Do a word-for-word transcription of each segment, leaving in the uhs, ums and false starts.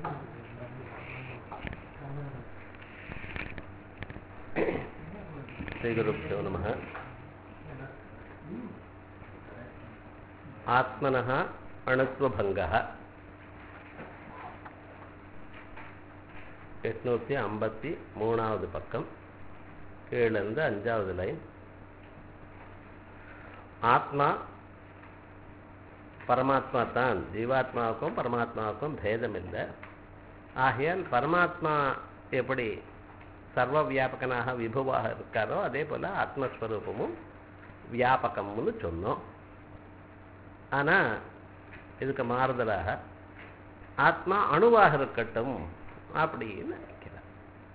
श्रीगुरुभ्यो नमः। आत्मनः अणुत्वभङ्गः எட்நூற்றி ஐம்பத்தி மூணாவது பக்கம் கீழிருந்து அஞ்சாவது லைன். ஆத்மா பரமாத்மா தான். ஜீவாத்மாவுக்கும் பரமாத்மாவுக்கும் பேதம் இல்லை. ஆகையால் பரமாத்மா எப்படி சர்வ வியாபகனாக விபுவாக இருக்காரோ அதே போல் ஆத்மஸ்வரூபமும் வியாபகம்னு சொன்னோம். ஆனால் இதுக்கு மாறுதலாக ஆத்மா அணுவாக இருக்கட்டும் அப்படின்னு நினைக்கிறார்.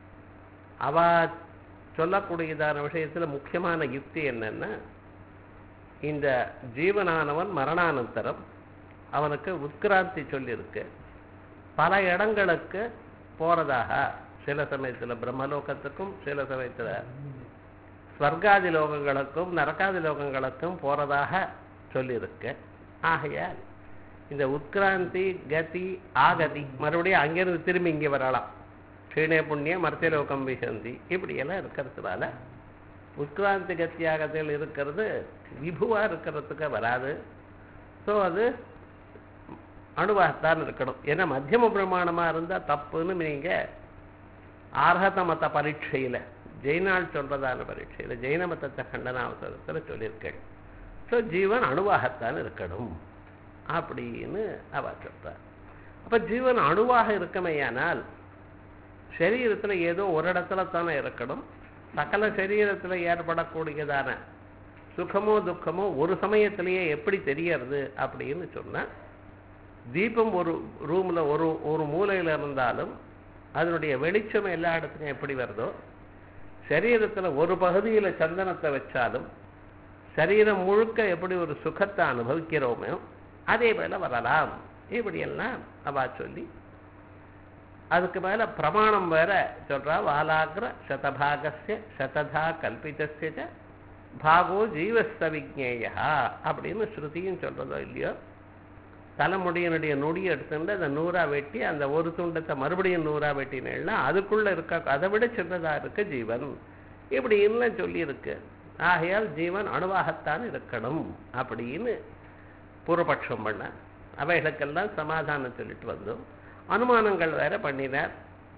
அவ சொல்லக்கூடியதான விஷயத்தில் முக்கியமான யுக்தி என்னன்னா, இந்த ஜீவனானவன் மரணானந்தரம் அவனுக்கு உட்கிராந்தி சொல்லியிருக்கு. பல இடங்களுக்கு போறதாக, சில சமயத்தில் பிரம்மலோகத்துக்கும் சில சமயத்தில் ஸ்வர்காதி லோகங்களுக்கும் நரகாதி லோகங்களுக்கும் போறதாக சொல்லியிருக்கு. ஆகையால் இந்த உட்கிராந்தி கதி ஆகதி மறுபடியும் அங்கிருந்து திரும்பி இங்கே வரலாம். க்ஷீணே புண்ணிய மர்த்தியலோகம் விசந்தி இப்படியெல்லாம் இருக்கிறதுனால உட்கிராந்தி கத்தி ஆகத்தில் இருக்கிறது விபுவா இருக்கிறதுக்கு வராது. ஸோ அது அணுவாகத்தான் இருக்கணும். ஏன்னா மத்தியம பிரமாணமாக இருந்தால் தப்புன்னு நீங்கள் ஆர்ஹத மத பரீட்சையில் ஜெயினால் சொல்றதான பரீட்சையில் ஜெயின மதத்தை கண்டனாவசரத்தில் சொல்லியிருக்கேன். ஸோ ஜீவன் அணுவாகத்தான் இருக்கணும் அப்படின்னு அவ சொல்றார். அப்ப ஜீவன் அணுவாக இருக்கமையானால் சரீரத்தில் ஏதோ ஒரு இடத்துல தானே இருக்கணும். சகல சரீரத்தில் ஏற்படக்கூடியதான சுகமோ துக்கமோ ஒரு சமயத்திலேயே எப்படி தெரியறது அப்படின்னு சொன்னா, தீபம் ஒரு ரூம்ல ஒரு ஒரு மூலையில் இருந்தாலும் அதனுடைய வெளிச்சம் எல்லா இடத்துக்கும் எப்படி வருதோ, சரீரத்தில் ஒரு பகுதியில் சந்தனத்தை வச்சாலும் சரீரம் முழுக்க எப்படி ஒரு சுகத்தை அனுபவிக்கிறோமோ அதே போல வரலாம். இப்படியெல்லாம் அவா சொல்லி அதுக்கு மேல பிரமாணம் வேற சொல்றா. வாலாகிர சதபாகஸ்ய சததா கல்பிதஸ்ய பாகோ ஜீவஸ்த விஜ்ஞேயா அப்படின்னு ஸ்ருதியும் சொல்றதோ இல்லையோ, தலைமுடியினுடைய நொடியை எடுத்துட்டு அந்த நூறா வெட்டி அந்த ஒரு துண்டத்தை மறுபடியும் நூறா வெட்டினா அதுக்குள்ள இருக்க அதை விட சின்னதா இருக்கு ஜீவன் இப்படின்னு சொல்லி இருக்கு. ஆகையால் ஜீவன் அணுவாகத்தான் இருக்கணும் அப்படின்னு பூர்வபட்சம் பண்ண. அவைகளுக்கெல்லாம் சமாதானம் சொல்லிட்டு வந்தோம். அனுமானங்கள் வேற பண்ணினார்.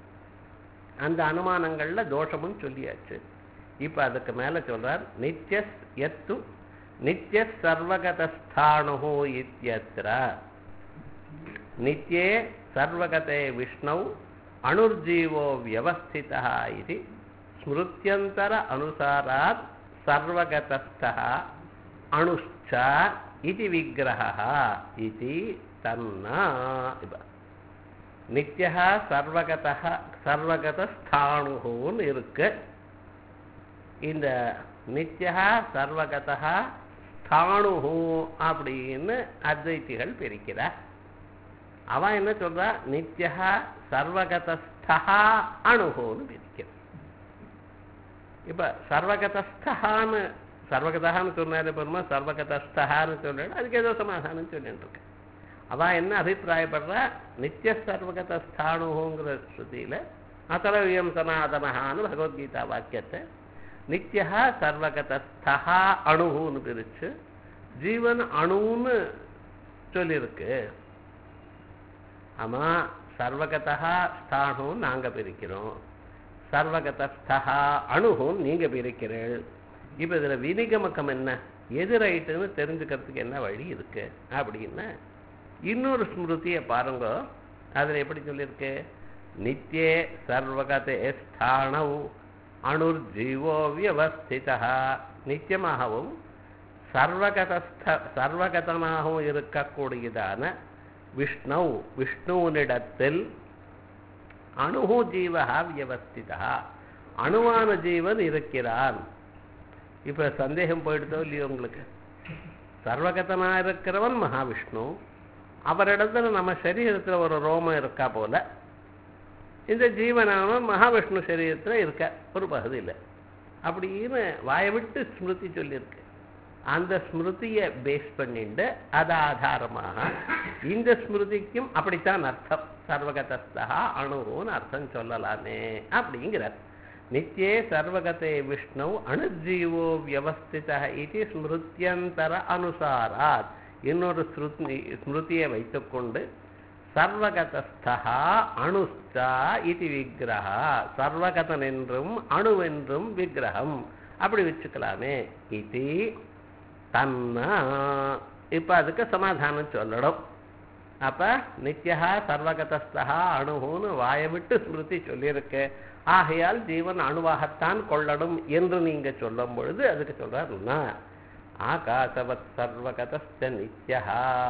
அந்த அனுமானங்கள்ல தோஷமும் சொல்லியாச்சு. இப்ப அதுக்கு மேல சொல்றார், நித்ய எத்து நித்ய சர்வகதஸ்தானு இத்யத்ர நித்யே சர்வகதே விஷ்ணு அணுர்ஜீவோ வியவஸ்திதா இது ஸ்மிருத்யந்தர அனுசாராத் சர்வகதஸ்தா அணுஷ்ச இது விக்கிரஹ இது தன்னா. நித்யா சர்வகத சர்வகதஸ்தானுன்னு இருக்கு. இந்த நித்யா சர்வகத ஸ்தானு அப்படின்னு அத்வைத்திகள் பிரிக்கிறார். அவன் என்ன சொல்றா, நித்யா சர்வகதஸ்தா அணுன்னு பிரிக்கிறார். இப்ப சர்வகதஸ்தான்னு சர்வகதான்னு சொன்னாரு பெருமா, சர்வகதஸ்தான்னு சொல்றாரு. அதுக்கு ஏதோ சமாதானம் சொல்லிட்டு இருக்கு. அவன் என்ன அபிப்பிராயப்படுறா, நித்திய சர்வகதஸ்தானுங்கிற ஸ்ருதியில அத்தலவியம் சனாதனஹான்னு பகவத்கீதா வாக்கியத்தை நித்யா சர்வகதஸ்தா அணுன்னு பிரிச்சு ஜீவன் அணுன்னு சொல்லியிருக்கு. ஆமா, சர்வகதா ஸ்தானுன்னு நாங்க பிரிக்கிறோம், சர்வகதஸ்தா அணுன்னு நீங்க பிரிக்கிறீர்கள். இப்ப இதுல வினிகமக்கம் என்ன, எது ரைட்டுன்னு தெரிஞ்சுக்கிறதுக்கு என்ன வழி இருக்கு அப்படின்னா, இன்னொரு ஸ்மிருதியை பாருங்க. அதுல எப்படி சொல்லியிருக்கு, நித்யே சர்வகதே ஸ்தானௌ அணுர் ஜீவோ வியவஸ்திதா. நித்தியமாகவும் சர்வகதஸ்த சர்வகதனாகவும் இருக்கக்கூடியதான விஷ்ணு விஷ்ணுவினிடத்தில் அணுஹு ஜீவஹா வியவஸ்திதா அணுவான ஜீவன் இருக்கிறான். இப்ப சந்தேகம் போயிடுதோ இல்லையோ உங்களுக்கு? சர்வகதனா இருக்கிறவன் மகாவிஷ்ணு, அவரிடத்துல நம்ம சரீரத்துல ஒரு ரோமம் இருக்கா போல இந்த ஜீவனானவன் மகாவிஷ்ணு சரீரத்துல இருக்க ஒரு பகுதியில் அப்படின்னு வாயை விட்டு ஸ்மிருதி சொல்லியிருக்கு. அந்த ஸ்மிருதியை பேஸ் பண்ணிட்டு அது ஆதாரமாக இந்த ஸ்மிருதிக்கும் அப்படித்தான் அர்த்தம். சர்வகதஸ்தா அணுன்னு அர்த்தம் சொல்லலாமே அப்படிங்கிறார். நித்யே சர்வகதே விஷ்ணு அணுஜீவோ வியவஸ்தித இது ஸ்மிருத்யந்தர அனுசாராத் இன்னொரு ஸ்ருதி ஸ்மிருதியை வைத்துக்கொண்டு சர்வகதஸ்தா அணுஸ்தா இது விக்கிரகா சர்வகதன் என்றும் அணுவென்றும் விக்கிரகம் அப்படி வச்சுக்கலாமே. இது தன்னா இப்போ அதுக்கு சமாதானம் சொல்லணும். அப்ப நித்யா சர்வகதஸ்தா அணுன்னு வாயை விட்டு ஸ்மிருதி சொல்லியிருக்கு. ஆகையால் ஜீவன் அணுவாகத்தான் கொள்ளணும் என்று நீங்க சொல்லும் பொழுது அதுக்கு சொல்றாருன்னா ஆகாசவத் சர்வகதஸ்த நித்யா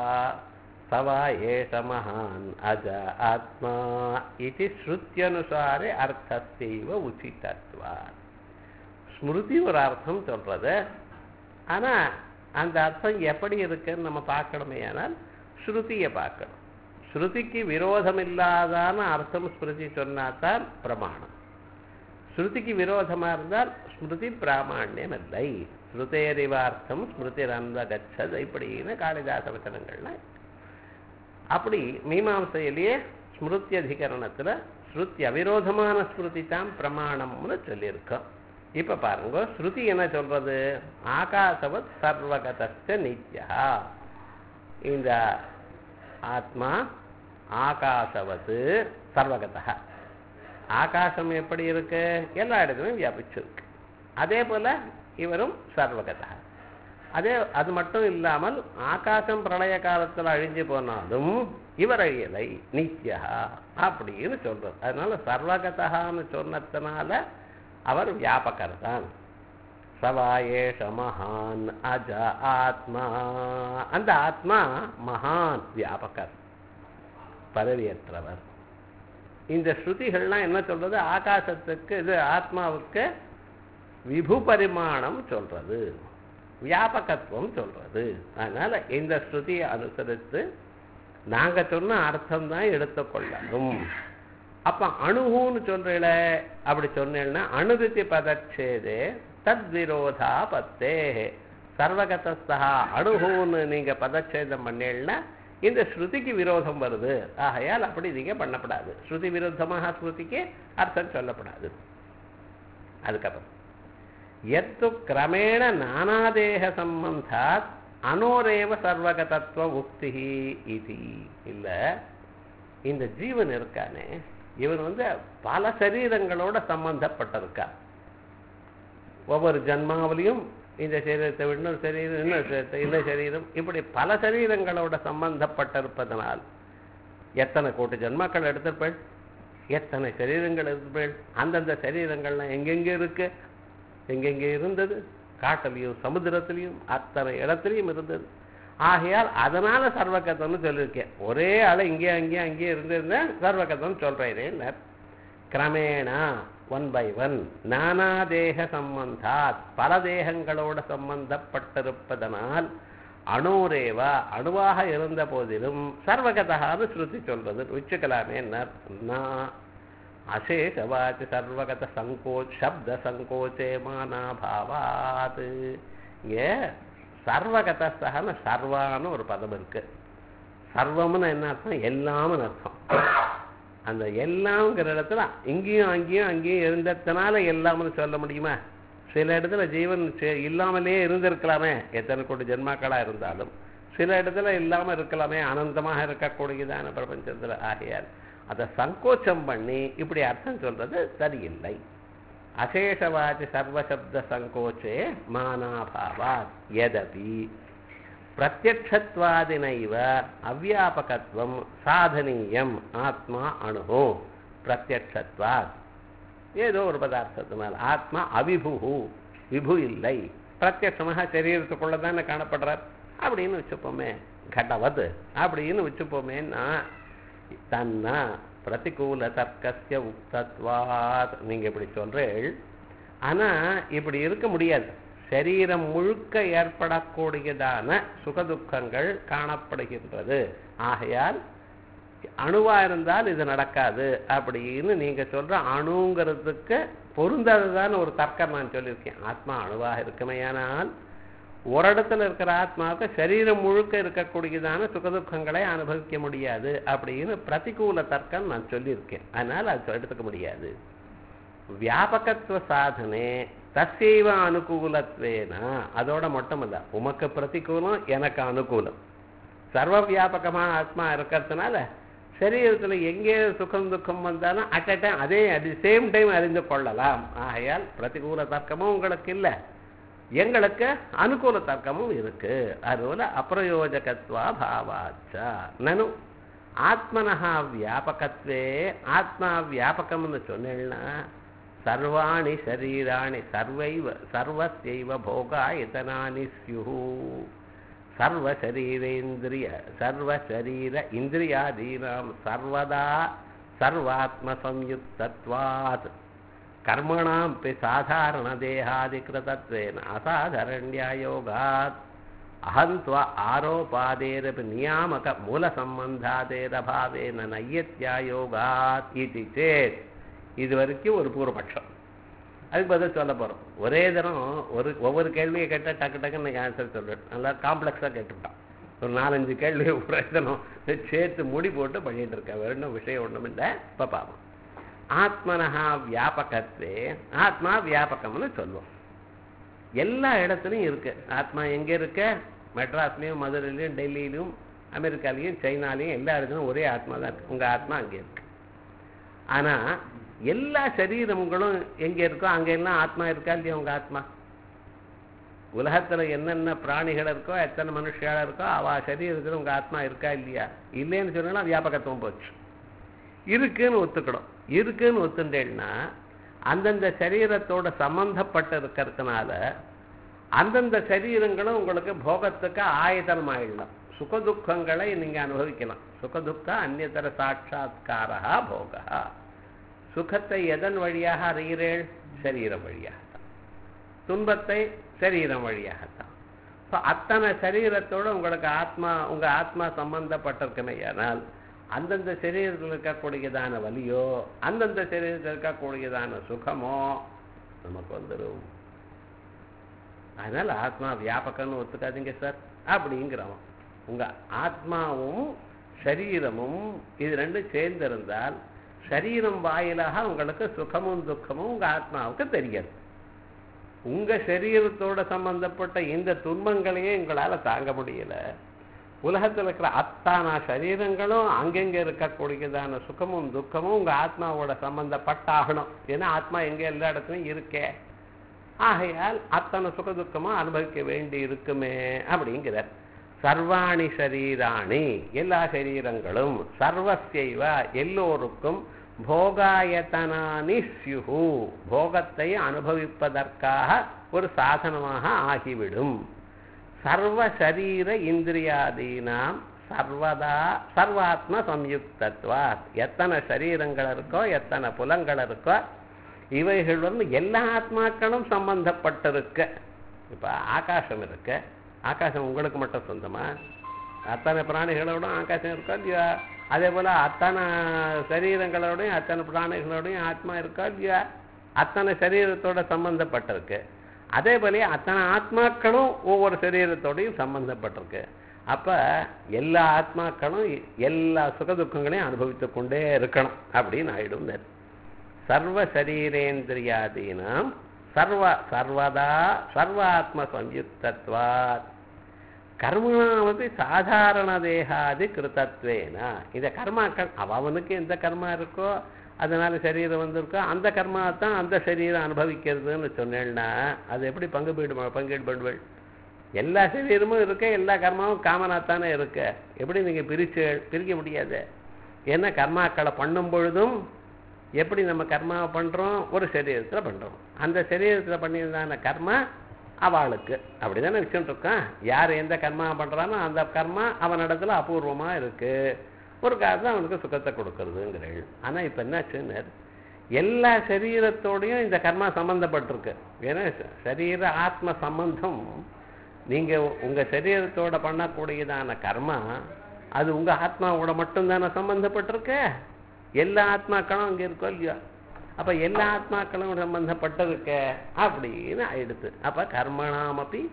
சவா ஏஷ மகான் அஜ ஆத்மா இது ஸ்ருத்தியனுசாரே அர்த்தத்தைவ உச்சிதத்வா. ஸ்மிருதி ஒரு அர்த்தம் சொல்றது, ஆனா அந்த அர்த்தம் எப்படி இருக்குன்னு நம்ம பார்க்கணுமே. ஆனால் ஸ்ருதியை பார்க்கணும். ஸ்ருதிக்கு விரோதம் இல்லாதான அர்த்தம் ஸ்மிருதி சொன்னாதான் பிரமாணம். ஸ்ருதிக்கு விரோதமா இருந்தால் ஸ்மிருதி பிராமாண்யம் இல்லை. ஸ்ருதேரிவார்த்தம் ஸ்மிருதி ரந்த கச்சது இப்படின்னு காளிதாச வச்சனங்கள்ல. அப்படி மீமாம்சையிலேயே ஸ்மிருதி அதிகரணத்துல ஸ்ருதி அவிரோதமான ஸ்மிருதி தான் பிரமாணம்னு சொல்லியிருக்கோம். இப்ப பாருங்க, ஸ்ருதி என்ன சொல்றது? ஆகாசவத் சர்வகதஸ்த நித்யா. இந்த ஆத்மா ஆகாசவத்து சர்வகதா. ஆகாசம் எப்படி இருக்கு? எல்லா இடத்துலையும் வியாபிச்சிருக்கு. அதே போல இவரும் சர்வகதா. அதே அது மட்டும் இல்லாமல் ஆகாசம் பிரளய காலத்தில் அழிஞ்சு போனாலும் இவர் அழியலை, நித்யா அப்படின்னு சொல்றது. அதனால சர்வகதான்னு சொன்னதுனால அவர் வியாபகர் தான். சவாயேஷ மகான் அஜ ஆத்மா. அந்த ஆத்மா மகான் வியாபகர், பதவியற்றவர். இந்த ஸ்ருதிகள்லாம் என்ன சொல்றது? ஆகாசத்துக்கு இது ஆத்மாவுக்கு விபு பரிமாணம் சொல்றது, வியாபகத்துவம் சொல்றது. அதனால இந்த ஸ்ருதியை அனுசரித்து நாங்க சொன்ன அர்த்தம் தான் எடுத்துக்கொள்ளணும். அப்ப அணுகுன்னு சொல்றீல, அப்படி சொன்னேன்னா அணுதித்தி பதச்சேதே தத் விரோதா பத்தே. சர்வகதஸ்தா அணுகுன்னு நீங்க பதச்சேதம் பண்ணேன்னா இந்த ஸ்ருதிக்கு விரோதம் வருது. ஆகையால் அப்படி நீங்க பண்ணப்படாது. ஸ்ருதி விருத்தமாக ஸ்ருதிக்கு அர்த்தம் சொல்லப்படாது. அதுக்கப்புறம் எத்து கிரமேண நானாதேக சம்பந்தாத் அனோரேவ சர்வகதத்துவ உக்தி இது. இல்ல, இந்த ஜீவன் இருக்கானே இவன் வந்து பல சரீரங்களோட சம்பந்தப்பட்டிருக்கா. ஒவ்வொரு ஜன்மாவிலையும் இந்த சரீரத்தை இன்னொரு சரீரம், இன்னொரு இந்த சரீரம், இப்படி பல சரீரங்களோட சம்பந்தப்பட்டிருப்பதனால் எத்தனை கோடி ஜன்மாக்கள் எடுத்திருப்பேன், எத்தனை சரீரங்கள் எடுத்திருப்பேன். அந்தந்த சரீரங்கள்லாம் எங்கெங்கே இருக்கு, எங்கெங்கே இருந்தது, காட்டிலையும் சமுத்திரத்திலையும் அத்தனை இடத்துலையும் இருந்தது. ஆகையால் அதனால சர்வகதம்னு சொல்லியிருக்கேன். ஒரே ஆளை இங்கே அங்கேயும் அங்கேயே இருந்திருந்தேன் சர்வகதம் சொல்றேன். கிரமேணா ஒன் பை ஒன் நானாதேக சம்பந்தாத் பல தேகங்களோட சம்பந்தப்பட்டிருப்பதனால் அணுரேவா அணுவாக இருந்த போதிலும் சர்வகதான்னு ஸ்ருதி சொல்றது வச்சுக்கலாமே. அசேஷவாச்சு சர்வகத சங்கோ சப்த சங்கோச்சே மானாபாவாத். இங்கே சர்வகதஸ்தகன்னு சர்வான்னு ஒரு பதம் இருக்கு. சர்வம்னு என்ன அர்த்தம்? எல்லாம்னு அர்த்தம். அந்த எல்லாம்ங்கிற இடத்துல இங்கேயும் அங்கேயும் அங்கேயும் இருந்ததுனால எல்லாம்னு சொல்ல முடியுமா? சில இடத்துல ஜீவன் இல்லாமலே இருந்திருக்கலாமே, எத்தனை கோடி ஜென்மாக்களா இருந்தாலும். சில இடத்துல இல்லாம இருக்கலாமே, அனந்தமாக இருக்கக்கூடியதான பிரபஞ்சத்துல. ஆகையால் அதை சங்கோச்சம் பண்ணி இப்படி அர்த்தம் சொல்றது சரியில்லை. அசேஷவாதி சர்வசப்த சங்கோச்சே மானாபாவாத் யதபி பிரத்யக்ஷத்வாதினைவ அவ்யாபகத்துவம் சாதனீயம் ஆத்மா அணுகோ பிரத்யக்ஷத்வாத். ஏதோ ஒரு பதார்த்தத்தினால் ஆத்மா அவிபு, விபு இல்லை, பிரத்யட்சமாக சரீரத்துக்குள்ளதானே காணப்படுறார் அப்படின்னு வச்சுப்போமே. கடவது அப்படின்னு வச்சுப்போமேன்னா தன்னா பிரதிகூல தர்க்கஸ்ய உக்தத்வாத். நீங்க இப்படி சொல்றீள், ஆனா இப்படி இருக்க முடியாது. சரீரம் முழுக்க ஏற்படக்கூடியதான சுகதுக்கங்கள் காணப்படுகின்றது. ஆகையால் அணுவா இருந்தால் இது நடக்காது அப்படின்னு நீங்க சொல்ற அணுங்கிறதுக்கு பொருந்தாதுதான் ஒரு தர்க்கம் நான் சொல்லியிருக்கேன். ஆத்மா அணுவாக இருக்குமையானால் ஒரு இடத்துல இருக்கிற ஆத்மாவுக்கு சரீரம் முழுக்க இருக்கக்கூடியதான சுகதுக்கங்களை அனுபவிக்க முடியாது அப்படின்னு பிரதிகூல தர்க்கம் நான் சொல்லியிருக்கேன். அதனால் அது எடுத்துக்க முடியாது. வியாபகத்துவ சாதனை தசைவ அனுகூலத்வேனா, அதோட மட்டும் இல்லை, உமக்கு பிரதிகூலம் எனக்கு அனுகூலம். சர்வ வியாபகமான ஆத்மா இருக்கிறதுனால சரீரத்தில் எங்கே சுகம் துக்கம் வந்தாலும் அட் அ டைம் அதே அட் சேம் டைம் அறிந்து கொள்ளலாம். ஆகையால் பிரதிகூல தர்க்கமும் உங்களுக்கு இல்லை, எங்களுக்கு அனுகூல தர்க்கமும் இருக்கு. அதுபோல அப்பிரயோஜகத்வா பாவாச்சா நனு ஆத்மனஹா வியாபகத்வே, ஆத்மா வியாபகம்னு சொன்னேன்னா சர்வாணி சரீராணி சர்வைவ சர்வஸ்யைவ போகாயதனானி ஸ்யுஹு. சர்வ சரீரேந்திரிய சர்வ சரீர இந்திரியாதீனாம் சர்வதா சர்வாத்ம சம்யுக்தத்வாத் கர்மணாம் பி சாதாரண தேகாதிகிருதத்வேன அசாதாரண்யயோகாத் அஹந்த்வ ஆரோபாதேரபி நியாமக மூல சம்பந்தாதேரபாவேன நையத்யாயோகாத் இது சேத். இது வரைக்கும் ஒரு பூர்வபட்சம். அதுக்கு பதில் சொல்ல போகிறோம். ஒரே தரம் ஒரு ஒவ்வொரு கேள்வியை கேட்டால் டக்கு டக்குன்னு நீங்கள் ஆன்சர் சொல்லிட்டு நல்லா காம்ப்ளெக்ஸாக கேட்டுவிட்டான். ஒரு நாலஞ்சு கேள்வி ஒரே தரம் சேர்த்து முடி போட்டு பண்ணிகிட்டு இருக்கேன். வேறு இன்னும் விஷயம் ஒன்றும் இல்லை. இப்போ பார்ப்போம். ஆத்மனஹா வியாபகத்வே, ஆத்மா வியாபகம்னு சொல்லுவோம். எல்லா இடத்துலையும் இருக்கு ஆத்மா. எங்கே இருக்க? மெட்ராஸ்லேயும் மதுரையிலையும் டெல்லியிலும் அமெரிக்காலையும் சைனாலையும் எல்லா இடத்துலையும் ஒரே ஆத்மா தான் இருக்கு. உங்கள் ஆத்மா அங்கே இருக்கு. ஆனால் எல்லா சரீரங்களும் எங்கே இருக்கோ அங்கெல்லாம் ஆத்மா இருக்கா இல்லையா? உங்கள் ஆத்மா உலகத்தில் என்னென்ன பிராணிகள் இருக்கோ, எத்தனை மனுஷியால் இருக்கோ, அவ சரீரத்தில் உங்கள் ஆத்மா இருக்கா இல்லையா? இல்லைன்னு சொன்னா வியாபகத்துவம் போச்சு. இருக்குன்னு ஒத்துக்கணும். இருக்குன்னு ஒத்துட்டேன்னா அந்தந்த சரீரத்தோட சம்பந்தப்பட்டு இருக்கிறதுனால அந்தந்த சரீரங்களும் உங்களுக்கு போகத்துக்கு ஆயத்தனம் ஆயிடலாம். சுகதுக்கங்களை நீங்கள் அனுபவிக்கலாம். சுகதுக்க அந்நியதர சாட்சாத்காரா போகா. சுகத்தை எதன் வழியாக அறிகிறேள்? சரீரம் வழியாகத்தான். துன்பத்தை சரீரம் வழியாகத்தான். இப்போ அத்தனை சரீரத்தோடு உங்களுக்கு ஆத்மா உங்கள் ஆத்மா சம்பந்தப்பட்டிருக்குமே. ஆனால் அந்தந்த சரீரத்தில் இருக்கக்கூடியதான வலியோ அந்தந்த சரீரத்தில் இருக்கக்கூடியதான சுகமோ நமக்கு வந்துடும். அதனால் ஆத்மா வியாபகம்னு ஒத்துக்காதீங்க சார் அப்படிங்கிறவன். உங்கள் ஆத்மாவும் சரீரமும் இது ரெண்டும் சேர்ந்திருந்தால் சரீரம் வாயிலாக உங்களுக்கு சுகமும் துக்கமும் உங்கள் ஆத்மாவுக்கு தெரியாது. உங்கள் சரீரத்தோட சம்பந்தப்பட்ட இந்த துன்பங்களையே உங்களால் தாங்க முடியல. உலகத்தில் இருக்கிற அத்தான சரீரங்களும் அங்கெங்கே இருக்கக்கூடியதான சுகமும் துக்கமும் உங்கள் ஆத்மாவோட சம்பந்தப்பட்டாகணும். ஏன்னா ஆத்மா எங்கே எல்லா இடத்துலையும் இருக்கே. ஆகையால் அத்தனை சுக துக்கமும் அனுபவிக்க வேண்டி இருக்குமே அப்படிங்கிறார். சர்வாணி சரீராணி எல்லா சரீரங்களும் சர்வஸ்யைவ எல்லோருக்கும் போகாயத்தனானி ஸ்யுஹு போகத்தை அனுபவிப்பதற்காக ஒரு சாதனமாக ஆகிவிடும். சர்வ சரீர இந்திரியாதீனாம் சர்வதா சர்வாத்ம சம்யுக்தத்வாத் எத்தனை சரீரங்கள் இருக்கோ எத்தனை புலங்கள் இருக்கோ இவைகள் வந்து எல்லா ஆத்மாக்களும் சம்பந்தப்பட்டிருக்க. இப்போ ஆகாசம் இருக்கு. ஆகாசம் உங்களுக்கு மட்டும் சொந்தமா? அத்தனை பிராணிகளோடும் ஆகாசம் இருக்கா இல்லையா? அதே போல் அத்தனை சரீரங்களோடையும் அத்தனை பிராணிகளோடையும் ஆத்மா இருக்கா இல்லையா? அத்தனை சரீரத்தோட சம்பந்தப்பட்டிருக்கு. அதே போல அத்தனை ஆத்மாக்களும் ஒவ்வொரு சரீரத்தோடையும் சம்பந்தப்பட்டிருக்கு. அப்போ எல்லா ஆத்மாக்களும் எல்லா சுகதுக்கங்களையும் அனுபவித்து கொண்டே இருக்கணும் அப்படின்னு ஆயிடும். சர்வ சரீரேந்திரியாதீனம் சர்வ சர்வதா சர்வாத்ம சம்யுக்தத்வாத் கர்மணாமபி சாதாரண தேகாதி கிருத்தத்வேனா. இந்த கர்மாக்கள் அவனுக்கு எந்த கர்மா இருக்கோ அதனால சரீரம் வந்திருக்கோ அந்த கர்மா தான் அந்த சரீரம் அனுபவிக்கிறதுன்னு சொன்னேன்னா அது எப்படி பங்கு போயிடுமா பங்கீடு பண்ணுவேள்? எல்லா சரீரமும் இருக்க, எல்லா கர்மாவும் காமனாத்தானே இருக்க. எப்படி நீங்கள் பிரிச்சு பிரிக்க முடியாது. ஏன்னா கர்மாக்களை பண்ணும் பொழுதும் எப்படி நம்ம கர்மாவை பண்ணுறோம்? ஒரு சரீரத்தில் பண்ணுறோம். அந்த சரீரத்தில் பண்ணியிருந்தான கர்மா அவளுக்கு அப்படி தானே வச்சுட்டு இருக்கான். யார் எந்த கர்மா பண்ணுறானோ அந்த கர்மா அவனிடத்துல அபூர்வமாக இருக்குது. ஒரு காரணம் அவனுக்கு சுகத்தை கொடுக்கறதுங்கிறேன். ஆனால் இப்போ என்னாச்சுன்னு எல்லா சரீரத்தோடையும் இந்த கர்மா சம்மந்தப்பட்டிருக்கு. ஏன்னா சரீர ஆத்ம சம்பந்தம் நீங்கள் உங்கள் சரீரத்தோட பண்ணக்கூடியதான கர்மா அது உங்கள் ஆத்மாவோட மட்டும்தானே சம்பந்தப்பட்டிருக்க. எல்லா ஆத்மாக்களும் அங்கே இருக்கோ இல்லையா? அப்போ எல்லா ஆத்மாக்களும் சம்பந்தப்பட்டிருக்க அப்படின்னு ஆயிடுத்து. அப்போ கர்மணாமப்பி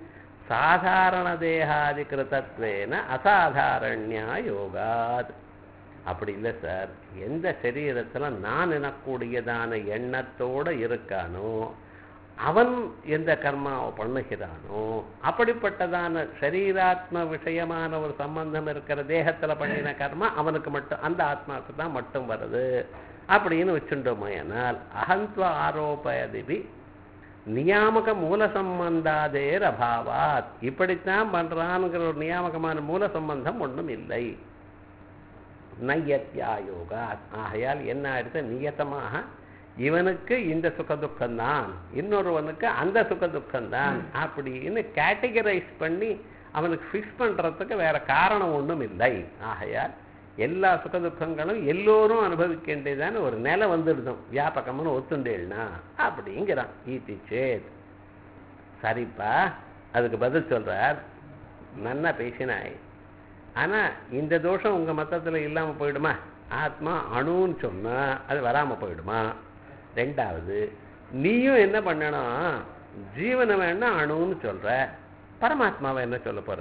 சாதாரண தேகாதி கிருதத்வேன அசாதாரண்யா யோகாத். அப்படி இல்லை சார், எந்த சரீரத்தில் நான் எனக்கூடியதான எண்ணத்தோடு இருக்கானோ அவன் எந்த கர்மாவை பண்ணுகிறானோ அப்படிப்பட்டதான சரீராத்ம விஷயமான ஒரு சம்பந்தம் இருக்கிற தேகத்தில் பண்ணின கர்மா அவனுக்கு மட்டும், அந்த ஆத்மாவுக்கு தான் மட்டும் வருது அப்படின்னு வச்சுட்டோமையானால் அகந்த்வ ஆரோபயதிபி நியாமக மூல சம்பந்தாதேர் அபாவாத். இப்படித்தான் பண்றான்ங்கிற ஒரு நியாமகமான மூல சம்பந்தம் ஒன்றும் இல்லை. நையத்யா யோகா. ஆகையால் என்ன ஆயிடுத்து, நியத்தமாக இவனுக்கு இந்த சுகதுக்கம்தான், இன்னொருவனுக்கு அந்த சுகதுக்கம்தான் அப்படின்னு கேட்டகரைஸ் பண்ணி அவனுக்கு ஃபிக்ஸ் பண்றதுக்கு வேற காரணம் ஒன்றும் இல்லை. ஆகையால் எல்லா சுகதுக்கங்களும் எல்லோரும் அனுபவிக்கின்றதான ஒரு நிலை வந்துடுதும் வியாபகம்னு ஒத்துண்டேன்னா அப்படிங்கிறான். ஈத்தி சேத். சரிப்பா, அதுக்கு பதில் சொல்றார், நன்னா பேசினாய். ஆனா இந்த தோஷம் உங்க மத்தத்துல இல்லாம போயிடுமா? ஆத்மா அணுன்னு சொன்னா அது வராம போயிடுமா? ரெண்டாவது, நீயும் என்ன பண்ணணும், ஜீவனை வேணா அணுன்னு சொல்ற, பரமாத்மாவை என்ன சொல்ல போற?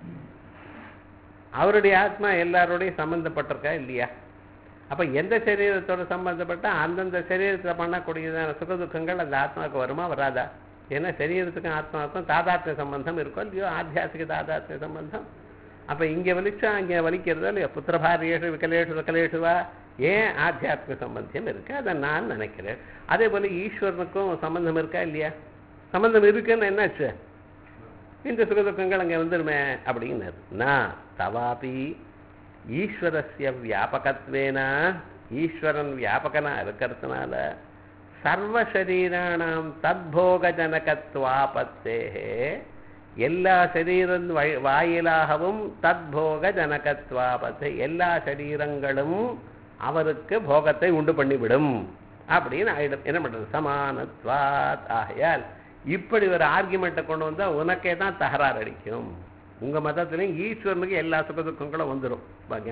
அவருடைய ஆத்மா எல்லாரோடையும் சம்பந்தப்பட்டிருக்கா இல்லையா? அப்ப எந்த சரீரத்தோட சம்பந்தப்பட்ட அந்தந்த சரீரத்தில் பண்ணக்கூடியதான சுகதுக்கங்கள் அந்த ஆத்மாவுக்கு வருமா வராதா? ஏன்னா சரீரத்துக்கும் ஆத்மாவுக்கும் தாதாத்மிய சம்பந்தம் இருக்கும் இல்லையோ, ஆத்தியாசிக தாதாத்மிய சம்பந்தம். அப்ப இங்க வலிச்சா அங்கே வலிக்கிறதா இல்லையா? புத்திரபாரியேஷு விகலேஷு விகலேஷுவா, ஏன் ஆத்தியாத்மிக சம்பந்தம் இருக்கு, அதை நான் நினைக்கிறேன். அதே போல ஈஸ்வரனுக்கும் சம்பந்தம் இருக்கா இல்லையா? சம்பந்தம் இருக்குன்னு என்னாச்சு, இந்த சுகதுக்கங்கள் அங்கே வந்துடுமே அப்படிங்கிறது. நான் தவாபி ஈஸ்வரஸ்ய வியாபகத்வேனா, ஈஸ்வரன் வியாபகனா இருக்கிறதுனால சர்வசரீராணாம் தத்போக ஜனகத்வாபத்தே, எல்லா சரீரம் வாயிலாகவும் தத்போக ஜனகத்வாபத்தை, எல்லா சரீரங்களும் அவருக்கு போகத்தை உண்டு பண்ணிவிடும் அப்படின்னு ஆயிடும். என்ன பண்றது, சமானத்வாத். ஆகையால் இப்படி ஒரு ஆர்குமெண்ட்டை கொண்டு வந்தா உனக்கே தான் தகராறு அடிக்கும். உங்க மதத்திலையும் ஈஸ்வரனுக்கு எல்லா சுகதுக்கங்களும் வந்துடும்.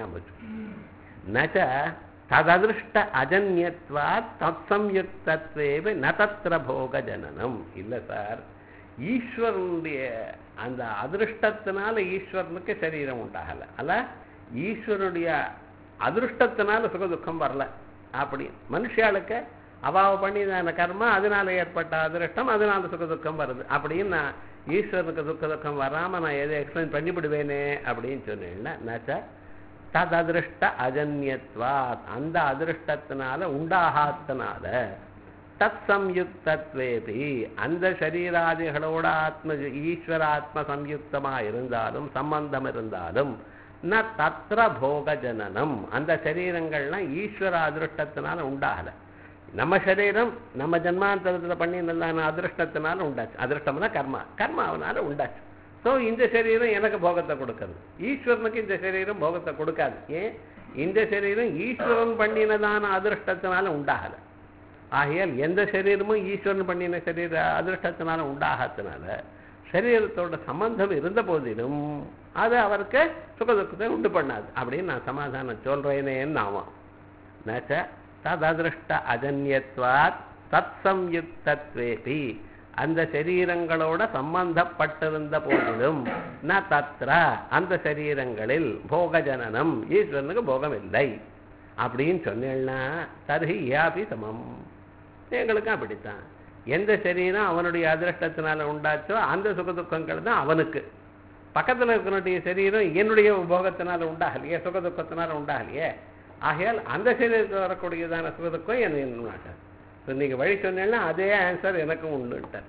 நச்ச தததிருஷ்ட அஜன்யத்வாத் தத் சம்யுக்தத்வேவ ந தத்ர போக ஜனனம். இல்லை சார், ஈஸ்வரனுடைய அந்த அதிருஷ்டத்தினால ஈஸ்வரனுக்கு சரீரம் உண்டாகலை, அல்ல ஈஸ்வரனுடைய அதிருஷ்டத்தினால சுகதுக்கம் வரல. அப்படி மனுஷாளுக்கு அவாவை பண்ணிதான கர்மா, அதனால ஏற்பட்ட அதிருஷ்டம், அதனால சுகதுக்கம் வருது அப்படின்னு நான் ஈஸ்வரனுக்கு சுகதுக்கம் வராம நான் எதை எக்ஸ்பிளைன் பண்ணிவிடுவேனே அப்படின்னு சொன்னேன்னா, நச்ச தத் அதிருஷ்ட அஜன்யத்வாத், அந்த அதிருஷ்டத்தினால உண்டாகாத்தினால தத் சம்யுக்தத்வேபி, அந்த சரீராதிகளோட ஆத்ம ஈஸ்வர ஆத்ம சம்யுக்தமா இருந்தாலும் சம்பந்தம் இருந்தாலும் ந தத்ர போக ஜனனம், அந்த சரீரங்கள்லாம் ஈஸ்வர அதிருஷ்டத்தினால உண்டாகலை. நம்ம சரீரம் நம்ம ஜன்மாந்தரத்தில் பண்ணி நல்லா அதிருஷ்டத்தினால உண்டாச்சு. அதிருஷ்டம்னா கர்மா, கர்மாவனால உண்டாச்சு. ஸோ இந்த சரீரம் எனக்கு போகத்தை கொடுக்குறது, ஈஸ்வரனுக்கு இந்த சரீரம் போகத்தை கொடுக்காது. ஏன், இந்த சரீரம் ஈஸ்வரன் பண்ணினதான அதிருஷ்டத்தினால உண்டாகலை. ஆகையால் எந்த சரீரமும் ஈஸ்வரன் பண்ணின சரீர அதிருஷ்டத்தினால உண்டாகத்தினால சரீரத்தோட சம்பந்தம் இருந்த போதிலும் அது அவருக்கு சுகதுக்கத்தை உண்டு பண்ணாது அப்படின்னு நான் சமாதானம் சொல்றேனேன்னு ஆமாம். நச்ச தததிருஷ்ட அஜன்யத்வாத் தத் சம்யுக்தத்வேபி, அந்த சரீரங்களோட சம்பந்தப்பட்டிருந்த போதிலும் ந தத்ர, அந்த சரீரங்களில் போக ஜனனம், ஈஸ்வரனுக்கு போகம் இல்லை அப்படின்னு சொன்னேன்னா தர்ஹி யாபி சமம், எங்களுக்கும் அப்படித்தான். எந்த சரீரம் அவனுடைய அதிருஷ்டத்தினால உண்டாச்சோ அந்த சுகதுக்கங்கள் தான் அவனுக்கு. பக்கத்தில் இருக்கிறனுடைய சரீரம் என்னுடைய போகத்தினால உண்டாகலையே, சுகதுக்கத்தினால உண்டாகலையே. ஆகையால் அந்த சரீரத்தில் வரக்கூடியதான சுகதுக்கம் என்ன நீங்க வழி சொன்னேன்னா அதே ஆன்சர் எனக்கும் உண்டுட்டார்.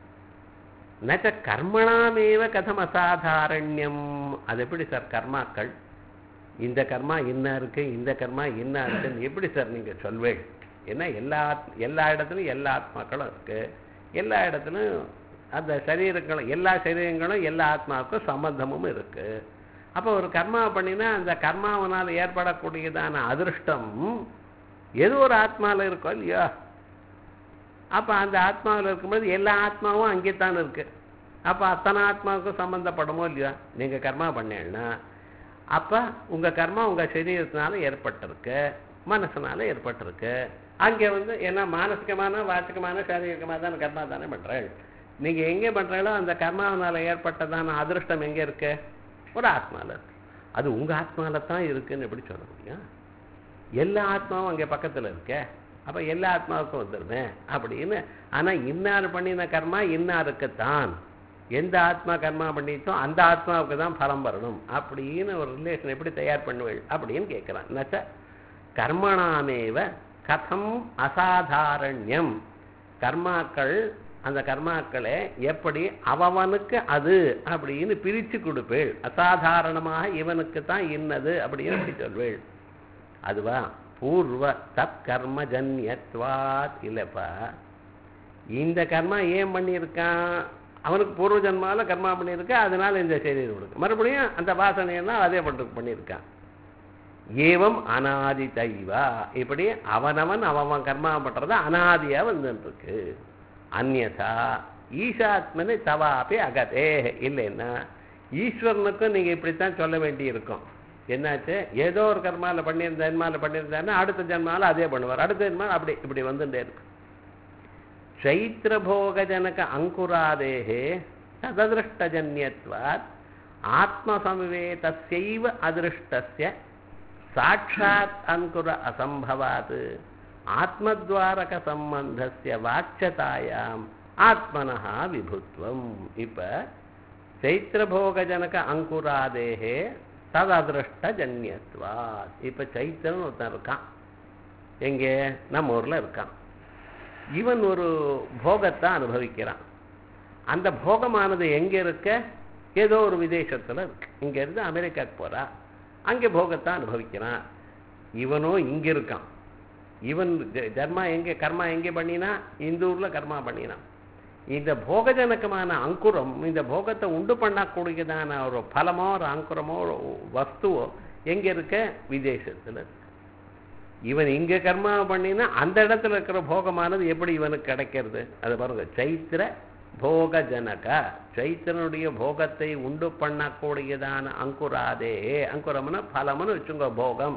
நச்ச கர்மணாமேவ கதம் அசாதாரண்யம். அது எப்படி சார் கர்மாக்கள், இந்த கர்மா என்ன இருக்கு, இந்த கர்மா என்ன இருக்குன்னு எப்படி சார் நீங்க சொல்வேள்? ஏன்னா எல்லா எல்லா இடத்துலையும் எல்லா ஆத்மாக்களும் இருக்கு, எல்லா இடத்துலையும் அந்த சரீரங்களும் எல்லா சரீரங்களும் எல்லா ஆத்மாவுக்கும் சம்பந்தமும் இருக்கு. அப்போ ஒரு கர்மா பண்ணினா அந்த கர்மாவனால் ஏற்படக்கூடியதான அதிருஷ்டம் ஏதோ ஒரு ஆத்மாவில் இருக்கோ இல்லையோ, அப்போ அந்த ஆத்மாவில் இருக்கும்போது எல்லா ஆத்மாவும் அங்கே தான் இருக்கு. அப்போ அத்தனை ஆத்மாவுக்கும் சம்பந்தப்படுமோ இல்லையா? நீங்கள் கர்மா பண்ணேன்னா அப்போ உங்கள் கர்மா உங்கள் சரீரத்தினால ஏற்பட்டிருக்கு, மனசுனால ஏற்பட்டிருக்கு. அங்கே வந்து ஏன்னா மானசிகமான வாசிகமான சாரீரிகமாக தான் கர்மா தானே பண்ணுறேன். நீங்க எங்கே பண்றீங்களோ அந்த கர்மாவனால ஏற்பட்டதான அதிருஷ்டம் எங்க இருக்கு? ஒரு ஆத்மால இருக்கு. அது உங்க ஆத்மால தான் இருக்குன்னு எப்படி சொல்ல முடியும்? எல்லா ஆத்மாவும் அங்கே பக்கத்துல இருக்க, அப்ப எல்லா ஆத்மாவுக்கும் வந்துருமே அப்படின்னு. ஆனா இன்னார் பண்ணின கர்மா இன்னாருக்குத்தான், எந்த ஆத்மா கர்மா பண்ணிட்டோ அந்த ஆத்மாவுக்கு தான் பலம் வரணும் அப்படின்னு ஒரு ரிலேஷன் எப்படி தயார் பண்ணுவேள் அப்படின்னு கேட்கிறான். நச்ச கர்மணாமேவ கதம் அசாதாரண்யம், கர்மாக்கள் அந்த கர்மாக்களை எப்படி அவனுக்கு அது அப்படின்னு பிரிச்சு கொடுப்பேள். அசாதாரணமாக இவனுக்கு தான் இன்னது அப்படின்னு எப்படி சொல்வேள்? அதுவா பூர்வ தத் கர்மஜன்யத்வாத். இல்லப்பா, இந்த கர்மா ஏன் பண்ணியிருக்கான்? அவனுக்கு பூர்வ ஜன்மாவில் கர்மா பண்ணியிருக்கா, அதனால இந்த சரீரம் கொடுக்கு. மறுபடியும் அந்த வாசனையெல்லாம் அதே பண்ணு பண்ணியிருக்கான். ஏவம் அனாதி தைவா, இப்படி அவனவன் அவன் கர்மா பண்றத அனாதியா வந்துருக்கு. அந்யதா ஈஷாத்மனு தவாப்பி அகதே. இல்லைன்னா ஈஸ்வரனுக்கும் நீங்க இப்படித்தான் சொல்ல வேண்டி இருக்கும். என்னாச்சு, ஏதோ ஒரு கர்மால பண்ணியிருந்த ஜென்மால பண்ணியிருந்தாருன்னா அடுத்த ஜென்மால அதே பண்ணுவார், அடுத்த ஜென்மால அப்படி இப்படி வந்துட்டே இருக்கு. சைத்திரபோகஜனக அங்குராதேஹே தததிருஷ்டஜன்யத்வாத் ஆத்மசம்வேதஸ்யைவ அதிருஷ்டஸ்ய சாட்சாத் அங்குர அசம்பவாத் ஆத்மத்வாரக சம்பந்தஸ்ய வாட்சதாயாம் ஆத்மனஹ விபுத்வம். இப்ப சைத்திரபோகஜனக அங்குராதேஹே தததிருஷ்டஜன்யத்வாத். இப்ப சைத்திரன் ஒருத்தன் இருக்கான், எங்கே நம்ம ஊர்ல இருக்கான். இவன் ஒரு போகத்தை அனுபவிக்கிறான். அந்த போகமானது எங்க இருக்க? ஏதோ ஒரு விதேசத்துல இருக்கு. இங்க இருந்து அமெரிக்காவுக்கு போறா, அங்கே போகத்தை அனுபவிக்கிறான். இவனோ இங்க இருக்கான். இவன் ஜர்மா எங்கே கர்மா எங்கே பண்ணினா? இந்த ஊர்ல கர்மா பண்ணினான். இந்த போகஜனகமான அங்குரம், இந்த போகத்தை உண்டு பண்ணக்கூடியதான ஒரு பலமோ ஒரு அங்குரமோ ஒரு வஸ்துவோ எங்க இருக்க? விதேசத்துல இருக்கு. இவன் இங்க கர்மா பண்ணினா அந்த இடத்துல இருக்கிற போகமானது எப்படி இவனுக்கு கிடைக்கிறது? அது பாருங்க, சைத்திர போகஜனக, சைத்திரனுடைய போகத்தை உண்டு பண்ணக்கூடியதான அங்குராதே, அங்குரம்னு பலம்னு வச்சுங்க, போகம்.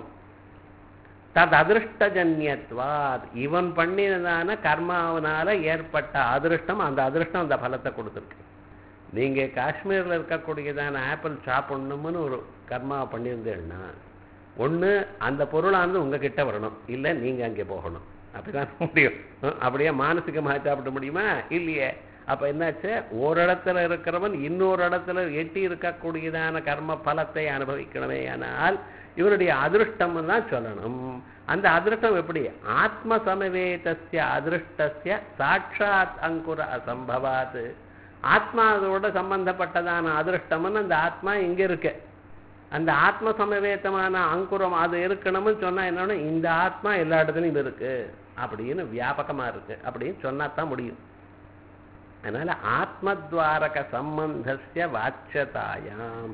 தத் அதிருஷ்டஜன்யத்வாத், இவன் பண்ணினதான கர்மாவனால ஏற்பட்ட அதிருஷ்டம், அந்த அதிருஷ்டம் அந்த பலத்தை கொடுத்துருக்கு. நீங்க காஷ்மீர்ல இருக்கக்கூடியதான ஆப்பிள் சாப்பிடணும்னு ஒரு கர்மா பண்ணியிருந்தேன்னா, ஒண்ணு அந்த பொருளானது உங்ககிட்ட வரணும், இல்லை நீங்க அங்கே போகணும். அப்படிதான் முடியும். அப்படியே மானசிகமாக சாப்பிட முடியுமா? இல்லையே. அப்ப என்னாச்சு, ஒரு இடத்துல இருக்கிறவன் இன்னொரு இடத்துல எட்டி இருக்கக்கூடியதான கர்ம பலத்தை அனுபவிக்கணுமே. ஆனால் இவருடைய அதிருஷ்டம் தான் சொல்லணும். அந்த அதிருஷ்டம் எப்படி? ஆத்ம சமவேதஸ்ய அதிருஷ்டஸ்ய சாட்சாத் அங்குர அசம்பவாத். ஆத்மாவோட சம்பந்தப்பட்டதான அதிருஷ்டம்னு அந்த ஆத்மா இங்க இருக்கு. அந்த ஆத்ம சமவேதமான அங்குரம் அது இருக்கணும்னு சொன்னா என்னன்னா, இந்த ஆத்மா எல்லா இடத்துலையும் இருக்கு அப்படின்னு வியாபகமா இருக்கு அப்படின்னு சொன்னாதான் முடியும். அதனால ஆத்மத்வாரக சம்பந்தஸ்ய வாட்சதாயாம்,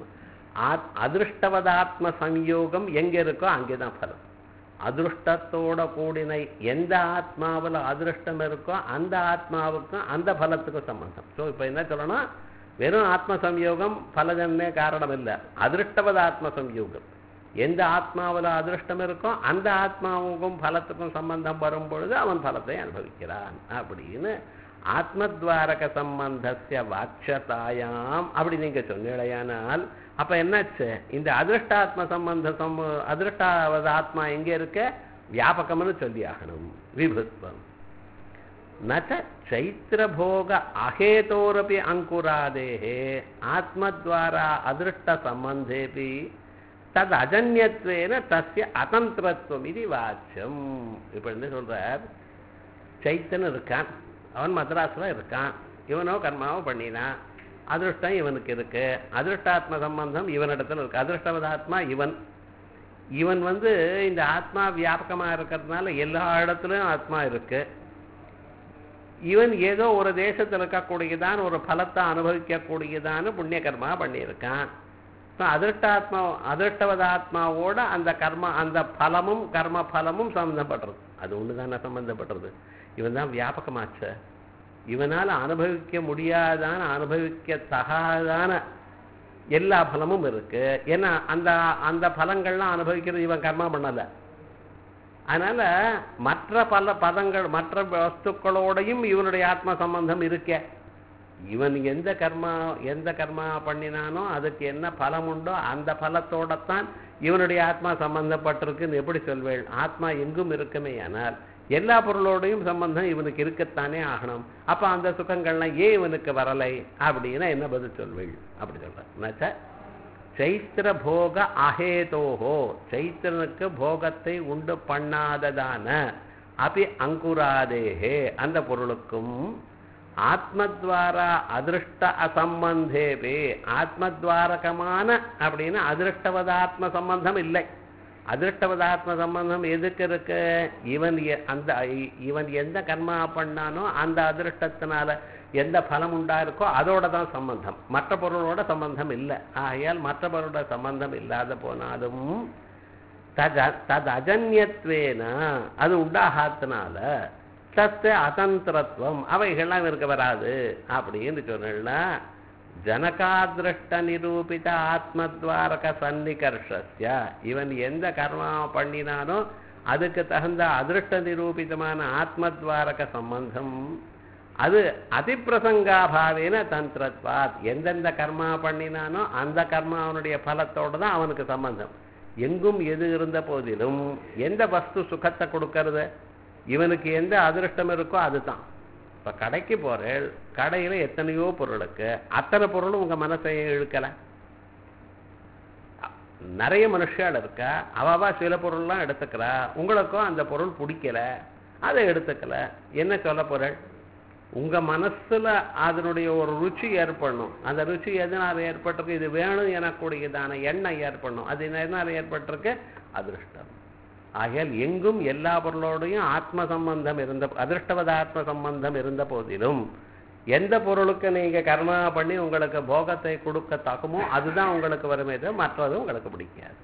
அதிருஷ்டவதாத்ம சம்யோகம் எங்க இருக்கோ அங்கேதான் பலம். அதிருஷ்டத்தோட கூடின எந்த ஆத்மாவில் அதிருஷ்டம் இருக்கோ அந்த ஆத்மாவுக்கும் அந்த பலத்துக்கும் சம்பந்தம். ஸோ இப்போ என்ன சொல்லணும், வெறும் ஆத்ம சம்யோகம் பலஜன்மே காரணம் இல்லை, அதிருஷ்டவத ஆத்ம சம்யோகம். எந்த ஆத்மாவில் அதிருஷ்டம் இருக்கோ அந்த ஆத்மாவுக்கும் பலத்துக்கும் சம்பந்தம் வரும் பொழுது அவன் பலத்தை அனுபவிக்கிறான் அப்படின்னு ஆத்மத்வாரக சம்பந்தஸ்ய வாட்சதாயாம் அப்படி நீங்க சொன்னீடையானால், அப்ப என்னாச்சு, இந்த அதிருஷ்டாத்ம சம்பந்த சம்ப அதிருஷ்டாவது ஆத்மா எங்க இருக்க? வியாபகம்னு சொல்லி ஆகணும். விபுத்வம் நச்ச சைத்திரபோக அஹேதோரபி அங்குராதேஹே ஆத்மத்வாரா அதிருஷ்ட சம்பந்தேபி தத் அஜன்யத்வேன தஸ்ய அதந்திரத்துவம் இது வாச்சியம். இப்ப என்ன சொல்றார், சைத்தன் இருக்கான், அவன் மദ്രാஸ்ல இருக்கான், இவனோ கர்மாவோ பண்ணினான், அதிருஷ்டம் இவனுக்கு இருக்கு, அதிருஷ்டாத்ம சம்பந்தம் இவனிடத்துல இருக்கு. அதிருஷ்டவதாத்மா இவன். இவன் வந்து இந்த ஆத்மா வியாபகமா இருக்கிறதுனால எல்லா இடத்துலயும் ஆத்மா இருக்கு. இவன் ஏதோ ஒரு தேசத்தில் இருக்கக்கூடியதான் ஒரு பலத்தை அனுபவிக்கக்கூடியதான புண்ணிய கர்மா பண்ணியிருக்கான். அதிருஷ்டாத்மா அதிருஷ்டவதாத்மாவோட அந்த கர்மா அந்த பலமும் கர்ம பலமும் சம்பந்தப்படுறது. அது ஒண்ணுதானே சம்பந்தப்படுறது. இவன் தான் வியாபகமாச்ச. இவனால அனுபவிக்க முடியாதான அனுபவிக்க தகாதான எல்லா பலமும் இருக்கு. ஏன்னா அந்த அந்த பலங்கள்லாம் அனுபவிக்கிறது இவன் கர்மா பண்ணல. அதனால மற்ற பல பதங்கள் மற்ற வஸ்துக்களோடையும் இவனுடைய ஆத்ம சம்பந்தம் இருக்க. இவன் எந்த கர்மா எந்த கர்மா பண்ணினானோ அதுக்கு என்ன பலம் உண்டோ அந்த பலத்தோடத்தான் இவனுடைய ஆத்மா சம்பந்தப்பட்டிருக்குன்னு எப்படி சொல்வேள்? ஆத்மா எங்கும் இருக்குமே, ஆனால் எல்லா பொருளோடையும் சம்பந்தம் இவனுக்கு இருக்கத்தானே ஆகணும். அப்ப அந்த சுகங்கள்லாம் ஏன் இவனுக்கு வரலை அப்படின்னா என்ன பதில் சொல்வேள்? அப்படி சொல்ற சைத்திர போக அஹேதோஹோ, சைத்திரனுக்கு போகத்தை உண்டு பண்ணாததான அபி அங்குராதேஹே அந்த பொருளுக்கும் ஆத்மத்வாரா அதிருஷ்ட அசம்பந்தேபே, ஆத்மத்வாரகமான அப்படின்னா அதிருஷ்டவதாத்ம சம்பந்தம் இல்லை. அதிருஷ்டவதாத்ம சம்பந்தம் எதுக்கு இருக்கு? இவன் அந்த இவன் எந்த கர்மா பண்ணானோ அந்த அதிருஷ்டத்தினால எந்த பலம் உண்டா இருக்கோ அதோட தான் சம்பந்தம், மற்ற பொருளோட சம்பந்தம் இல்லை. ஆகையால் மற்ற பொருளோட சம்பந்தம் இல்லாத போனாலும் தத் தத் அஜன்யத்வேன அது உண்டாகாத்தினால சத்து அசந்திரத்துவம் அவைகள்லாம் இருக்க வராது அப்படின்னு சொன்னா ஜனகாதிருஷ்ட நிரூபித ஆத்மத்வாரக சன்னிகர்ஷஸ்ய, இவன் எந்த கர்மா பண்ணினானோ அதுக்கு தகுந்த அதிருஷ்ட நிரூபிதமான ஆத்மத்வாரக சம்பந்தம் அது அதிப்பிரசங்காபாவேன தந்திரத்வாத், எந்தெந்த கர்மா பண்ணினானோ அந்த கர்மாவனுடைய பலத்தோடு தான் அவனுக்கு சம்பந்தம். எங்கும் எது இருந்த போதிலும் எந்த வஸ்து சுகத்தை கொடுக்கறது, இவனுக்கு எந்த அதிருஷ்டம் இருக்கோ அதுதான். இப்போ கடைக்கு போகிறேன், கடையில் எத்தனையோ பொருளுக்கு அத்தனை பொருளும் உங்கள் மனசை இழுக்கலை. நிறைய மனுஷால் இருக்கா, அவாவா சில பொருள்லாம் எடுத்துக்கிறா, உங்களுக்கும் அந்த பொருள் பிடிக்கல அதை எடுத்துக்கல. என்ன சொல்ல பொருள்? உங்கள் மனசில் அதனுடைய ஒரு ருச்சி ஏற்படணும். அந்த ருச்சி எதனால் ஏற்பட்டிருக்கு? இது வேணும் எனக்கூடியதான எண்ணம் ஏற்படணும். அது எதனால் ஏற்பட்டிருக்கு? அதிருஷ்டம். ஆகையால் எங்கும் எல்லா பொருளோடையும் ஆத்ம சம்பந்தம் இருந்த அதிருஷ்டவத ஆத்ம சம்பந்தம் இருந்த போதிலும் எந்த பொருளுக்கு நீங்கள் கர்மா பண்ணி உங்களுக்கு போகத்தை கொடுக்க தகுமோ அதுதான் உங்களுக்கு வருமே தவிர மற்றது உங்களுக்கு பிடிக்காது.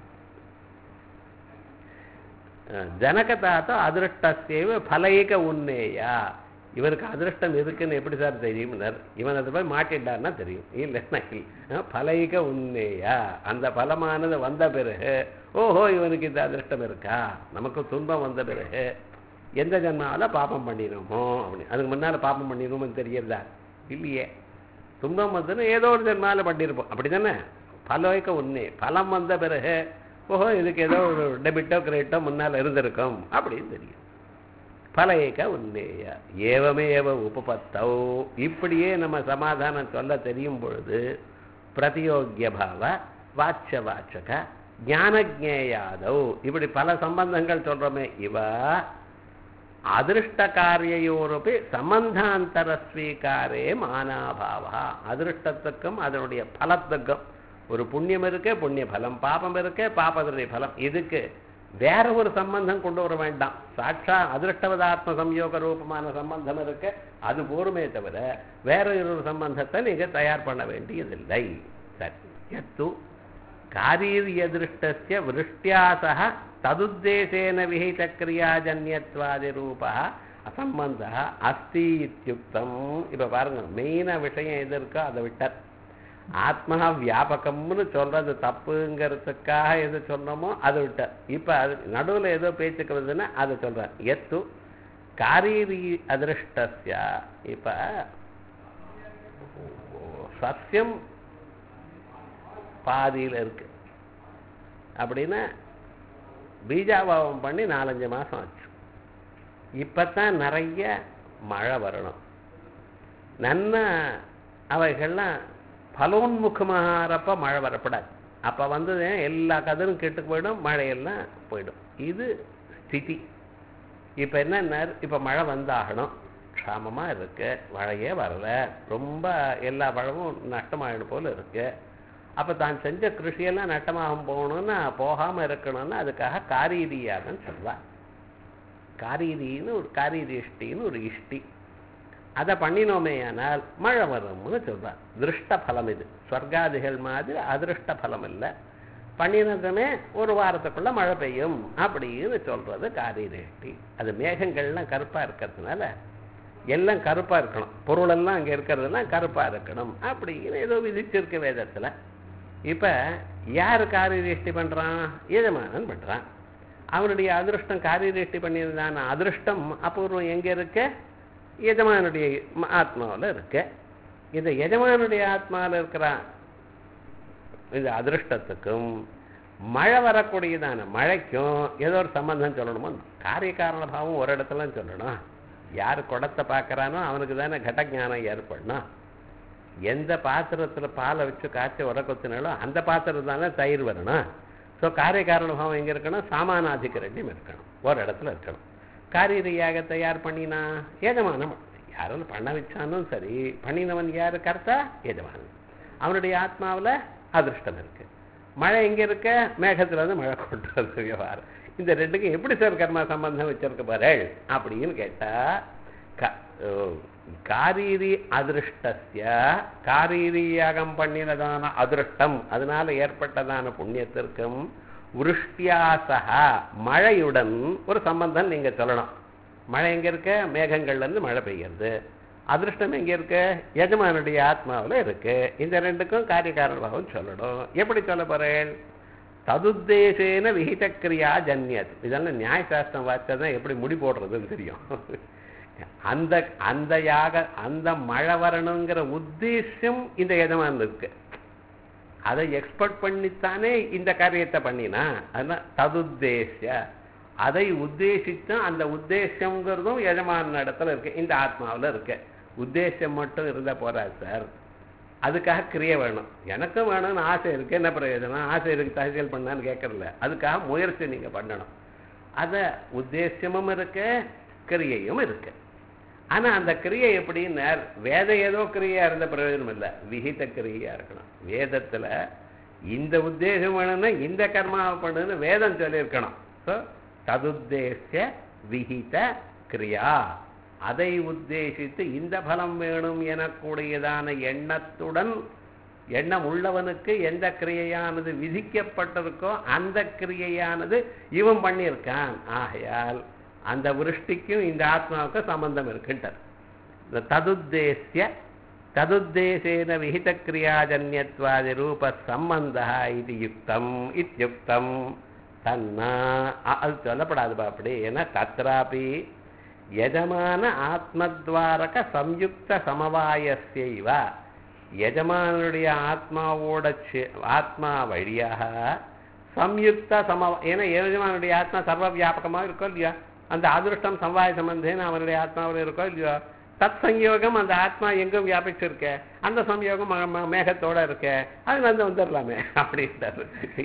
ஜனகதாத்தோ அதிருஷ்டசேவ பலைக உன்னேயா, இவருக்கு அதிருஷ்டம் இருக்குன்னு எப்படி சார் தெரியும்? இவன் அதை போய் மாட்டிட்டார்னா தெரியும், இல்லைன்னா இல்லை. பலைக உன்னேயா, அந்த பலமானது வந்த பிறகு ஓஹோ இவனுக்கு இந்த அதிருஷ்டம் இருக்கா, நமக்கு துன்பம் வந்த பிறகு எந்த ஜன்மாவில் பாப்பம் பண்ணிடுமோ அப்படி, அதுக்கு முன்னால் பாப்பம் பண்ணிடுமோன்னு தெரியறதா? இல்லையே. துன்பம் வந்ததுன்னு ஏதோ ஒரு ஜன்மாவில் பண்ணியிருப்போம், அப்படி தானே? பலவைக்க உன்னே, பலம் வந்த பிறகு ஓஹோ இதுக்கு ஏதோ ஒரு டெபிட்டோ கிரெடிட்டோ முன்னால் இருந்திருக்கும் அப்படின்னு தெரியும். பலைக உன்னேய ஏவமே ஏவ உபபத்தௌ, இப்படியே நம்ம சமாதானம் சொல்ல தெரியும் பொழுது பிரதியோக்கிய பாவ வாட்ச வாச்சக ஞானஜேயாதௌ, இப்படி பல சம்பந்தங்கள் சொல்றோமே, இவ அதிருஷ்ட காரியோருப்பி சம்பந்தாந்தர ஸ்வீகாரே மானாபாவா, அதிருஷ்டத்துக்கும் அதனுடைய பலத்துக்கும் ஒரு புண்ணியம் இருக்கு, புண்ணிய பலம், பாபம் இருக்கு, பாபத்தினுடைய பலம், இதுக்கு வேற ஒரு சம்பந்தம் கொண்டு வர வேண்டாம். சாட்சா அதிருஷ்டவதாத்ம சம்யோக ரூபமான சம்பந்தம் இருக்கு, அது போருமே தவிர வேற ஒரு சம்பந்தத்தை நீங்க தயார் பண்ண வேண்டியதில்லை. சரி, காரீரியதிருஷ்டஸ்ய விருஷ்டியா சக ததுத்தேசேன விஹித கிரியாஜன்யத்வாதி ரூபா அசம்பந்த அஸ்தி இத்யுக்தம். இப்ப பாருங்க, மெயினா விஷயம் எது இருக்கோ அதை விட்டார். ஆத்மா வியாபகம்னு சொல்றது தப்புங்கிறதுக்காக எது சொன்னோமோ அதை விட்டார். இப்ப அது நடுவில் ஏதோ பேச்சுக்கு வருதுன்னா அதை சொல்றார். எத்து காரீரி அதிருஷ்டஸ்ய, இப்ப சத்தியம் பாதியில் இருக்கு அப்படின்னா பீஜாபாவம் பண்ணி நாலஞ்சு மாசம் ஆச்சு. இப்பத்தான் நிறைய மழை வரணும், நன்ன அவைகள்லாம் பலோன்முகமாகறப்ப மழை வரப்படாது. அப்போ வந்து எல்லா கதிரும் கெட்டு போயிடும், மழையெல்லாம் போயிடும். இது ஸ்திதி. இப்போ என்னன்னா, இப்போ மழை வந்தாகணும், க்ஷாமமாக இருக்கு, மழையே வரலை, ரொம்ப எல்லா பழமும் நஷ்டமாகிடும் போல் இருக்கு. அப்போ தான் செஞ்ச கிருஷியெல்லாம் நஷ்டமாகும் போகணும்னா போகாமல் இருக்கணும்னா அதுக்காக காரீதியாகன்னு சொல்லுவாள். காரீதின்னு ஒரு காரீதி இஷ்டின்னு ஒரு இஷ்டி, அதை பண்ணினோமே ஆனால் மழை வரும்னு சொல்றார். திருஷ்ட பலம் இது, ஸ்வர்காதிகள் மாதிரி அதிருஷ்ட பலம் இல்லை. பண்ணினதுமே ஒரு வாரத்துக்குள்ள மழை பெய்யும் அப்படின்னு சொல்றது காரியதேஷ்டி. அது மேகங்கள்லாம் கருப்பா இருக்கிறதுனால எல்லாம் கருப்பா இருக்கணும், பொருளெல்லாம் அங்கே இருக்கிறதெல்லாம் கருப்பா இருக்கணும் அப்படின்னு ஏதோ விதிச்சிருக்க வேதத்துல. இப்ப யாரு காரியதேஷ்டி பண்றான்? எஜமானன் பண்றான். அவனுடைய அதிருஷ்டம் காரியதேஷ்டி பண்ணியிருந்தான அதிருஷ்டம் அபூர்வம் எங்க இருக்க? எஜமானுடைய ஆத்மாவில் இருக்கு. இந்த எஜமானுடைய ஆத்மாவில் இருக்கிற இந்த அதிருஷ்டத்துக்கும் மழை வரக்கூடியதான மழைக்கும் ஏதோ ஒரு சம்பந்தம் சொல்லணுமோ. காரிய காரண பாவம் ஒரு இடத்துல சொல்லணும். யார் குடத்தை பார்க்குறானோ அவனுக்கு தானே கடஞானம் ஏற்படணும். எந்த பாத்திரத்தில் பாலை வச்சு காய்ச்சி உரக்கொத்தினாலும் அந்த பாத்திரம் தானே தயிர் வரணும். ஸோ காரிய காரண பாவம் எங்கே இருக்கணும்? சாமானாதிகரண்யம் இருக்கணும், ஒரு இடத்துல இருக்கணும். காரியரியாக தயார் பண்ணினா எஜமானம் யாரும் பண்ண வச்சானும் சரி, பண்ணினவன் யார்? கர்த்தா எஜமானன். அவனுடைய ஆத்மாவில் அதிருஷ்டம் இருக்கு. மழை எங்கே இருக்க? மேகத்தில் வந்து மழை கொண்டு வருது விவகாரம். இந்த ரெண்டுக்கும் எப்படி சார் கர்மா சம்பந்தம் வச்சிருக்க பாரு அப்படின்னு கேட்டா, காரீரி அதிருஷ்டஸ்ய காரீரியாகம் பண்ணினதான அதிருஷ்டம் அதனால ஏற்பட்டதான புண்ணியத்திற்கும் விருஷ்டியாசகா மழையுடன் ஒரு சம்பந்தம் நீங்க சொல்லணும். மழை எங்க இருக்க? மேகங்கள்ல இருந்து மழை பெய்யுறது. அதிருஷ்டம் எங்க இருக்கு? எஜமானுடைய ஆத்மாவில் இருக்கு. இந்த ரெண்டுக்கும் காரிய காரணமாகவும் சொல்லணும். எப்படி சொல்ல போறேன்? ததுத்தேசேன விஹித கிரியா ஜன்யத். இதெல்லாம் நியாயசாஸ்திரம் வாய்ச்சதான் எப்படி முடி போடுறதுன்னு தெரியும். அந்த அந்த யாக அந்த மழை வரணுங்கிற உத்தேசம் இந்த எஜமான் இருக்கு. அதை எக்ஸ்பெக்ட் பண்ணித்தானே இந்த காரியத்தை பண்ணினா. அதனால் ததுத்தேசிய அதை உத்தேசித்து அந்த உத்தேசங்கிறதும் எஜமான இடத்துல இருக்கு, இந்த ஆத்மாவில் இருக்கு. உத்தேசம் மட்டும் இருந்தா போறாது சார், அதுக்காக கிரியை வேணும். எனக்கும் வேணும்னு ஆசை இருக்கு, என்ன பிரயோஜனம்? ஆசை இருக்கு தகவல் பண்ணான்னு கேட்கறதில்ல, அதுக்காக முயற்சி நீங்க பண்ணணும். அத உத்தேசமும் இருக்கு, கிரியையும் இருக்கு. ஆனா அந்த கிரியை எப்படின்னு வேதம் ஏதோ கிரியா இருந்த பிரயோஜனம் இல்லை, விஹித கிரியா இருக்கணும். வேதத்துல இந்த உத்தேசம் வேணும்னா இந்த கர்மாவை பண்ணுன்னு வேதம் சொல்லியிருக்கணும். ஸோ ததுத்தேசிய விஹித கிரியா, அதை உத்தேசித்து இந்த பலம் வேணும் எனக்கூடியதான எண்ணத்துடன், எண்ணம் உள்ளவனுக்கு எந்த கிரியையானது விதிக்கப்பட்டிருக்கோ அந்த கிரியையானது இவன் பண்ணியிருக்கான். ஆகையால் அந்த விருஷ்டிக்கும் இந்த ஆத்மாவுக்கு சம்பந்தம் இருக்குன்றார். இந்த ததுத்தேசிய ததுத்தேசேன விஹித கிரியாஜன்யத்வாதி ரூப சம்பந்தா இது யுக்தம் இத்யுக்தம் தன்னா. அது சொல்லப்படாதுப்பா அப்படி. ஏன்னா தத்ராபி யஜமான ஆத்மத்வாரக சம்யுக்த சமவாயஸ்யைவ, யஜமானுடைய ஆத்மாவோட ஆத்மா வழியாக சம்யுக்த சம, ஏன்னா யஜமானுடைய ஆத்மா சர்வ வியாபகமாக இருக்கோ இல்லையா, அந்த அதிருஷ்டம் சமவாய சம்பந்தேன்னு அவனுடைய ஆத்மாவில் இருக்கோ இல்லையோ, தத் சம்யோகம் அந்த ஆத்மா எங்கும் வியாபிச்சிருக்க, அந்த சம்யோகம் மேகத்தோட இருக்க, அது வந்து வந்துடலாமே அப்படின்றாரு.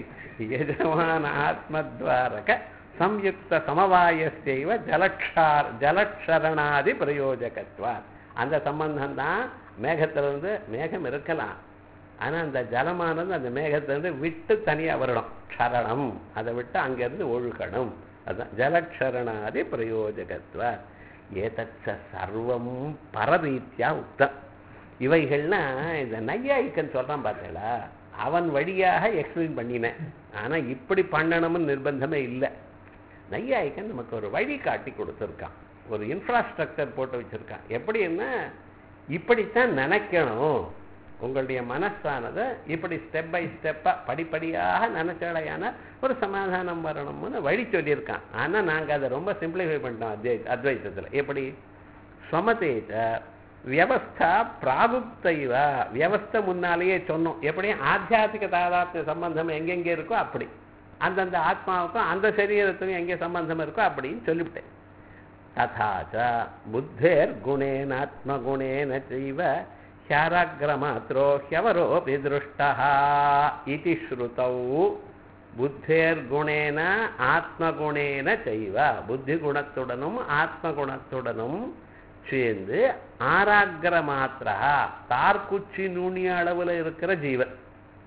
யஜமான ஆத்மத்வாரக சம்யுக்த சமவாயஸ்யைவ ஜலக்ஷார் ஜலக்ஷரணாதி பிரயோஜகத்வார். அந்த சம்பந்தம் தான் மேகத்திலிருந்து, மேகம் இருக்கலாம் ஆனா அந்த ஜலமானது அந்த மேகத்திலிருந்து விட்டு தனியா வரணும், க்ஷரணம், அதை விட்டு அங்கிருந்து ஒழுகணும். அதுதான் ஜலக்ஷரணாதி பிரயோஜகத்வார். ஏதச்ச சர்வம் பரரீத்தியா உக்தம். இவைகள்னா இந்த நையாயிக்கன் சொல்றான் பார்த்தீங்களா, அவன் வழியாக எக்ஸ்பிளைன் பண்ணினேன். ஆனா இப்படி பண்ணணும்னு நிர்பந்தமே இல்லை. நையாயிக்கன் நமக்கு ஒரு வழி காட்டி கொடுத்துருக்கான், ஒரு இன்ஃப்ராஸ்ட்ரக்சர் போட்டு வச்சிருக்கான். எப்படின்னா இப்படித்தான் நினைக்கணும், உங்களுடைய மனசானது இப்படி ஸ்டெப் பை ஸ்டெப்பா படிப்படியாக நினைச்சடையான ஒரு சமாதானம் வரணும்னு வழி சொல்லியிருக்கான். ஆனா நாங்க அதை ரொம்ப சிம்பிளிஃபை பண்ணிட்டோம் அத்வை அத்வைத்தத்துல. எப்படி? ஸ்வமதேச்ச வியவஸ்தா பிராகுப்தைவா, வியவஸ்தை முன்னாலேயே சொன்னோம். எப்படி? ஆத்தியாத்மிக தாதாத்மிய சம்பந்தம் எங்கெங்கே இருக்கோ அப்படி, அந்தந்த ஆத்மாவுக்கும் அந்த சரீரத்துக்கும் எங்கே சம்பந்தம் இருக்கோ அப்படின்னு சொல்லிவிட்டேன். ததாச்ச புத்தேர் குணேன ஆத்மகுணேன செய்வ ஹ்யாராக்ரமாத்ரோ ஹ்யவரோபி திருஷ்டா இதி ஸ்ருதௌ. புத்தேர் குணேன ஆத்மகுணேன செய்வ, புத்தி குணத்துடனும் ஆத்ம குணத்துடனும் சேர்ந்து ஆராக்கிர மாத்திரா, தார்குச்சி நுனி அளவில் இருக்கிற ஜீவன்,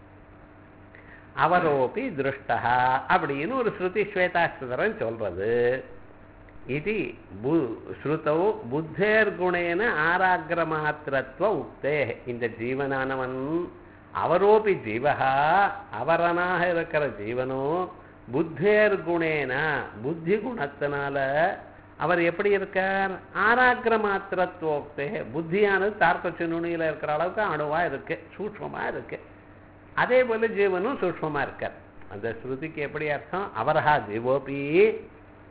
அவரோபி திருஷ்டா அப்படின்னு ஒரு ஸ்ருதி ஸ்வேதாஸ்திரம் சொல்றது. இது ஸ்ருதௌ புத்தேர் குணேன ஆராக்கிர மாத்திரத்துவ உக்தே. இந்த ஜீவனானவன் அவரோபி ஜீவகா, அவரனாக இருக்கிற ஜீவனோ புத்தேர் குணேன புத்தி குணத்தினால அவர் எப்படி இருக்கார்? ஆராக்கிர மாத்திரத்துவோக்தே, புத்தியானது தார்க்கச்சு நுனியில இருக்கிற அளவுக்கு அணுவா இருக்கு, சூட்சமா இருக்கு. அதே போல ஜீவனும் சூட்சமா இருக்கார். அந்த ஸ்ருதிக்கு எப்படி அர்த்தம்? அவரஹா ஜீவோபி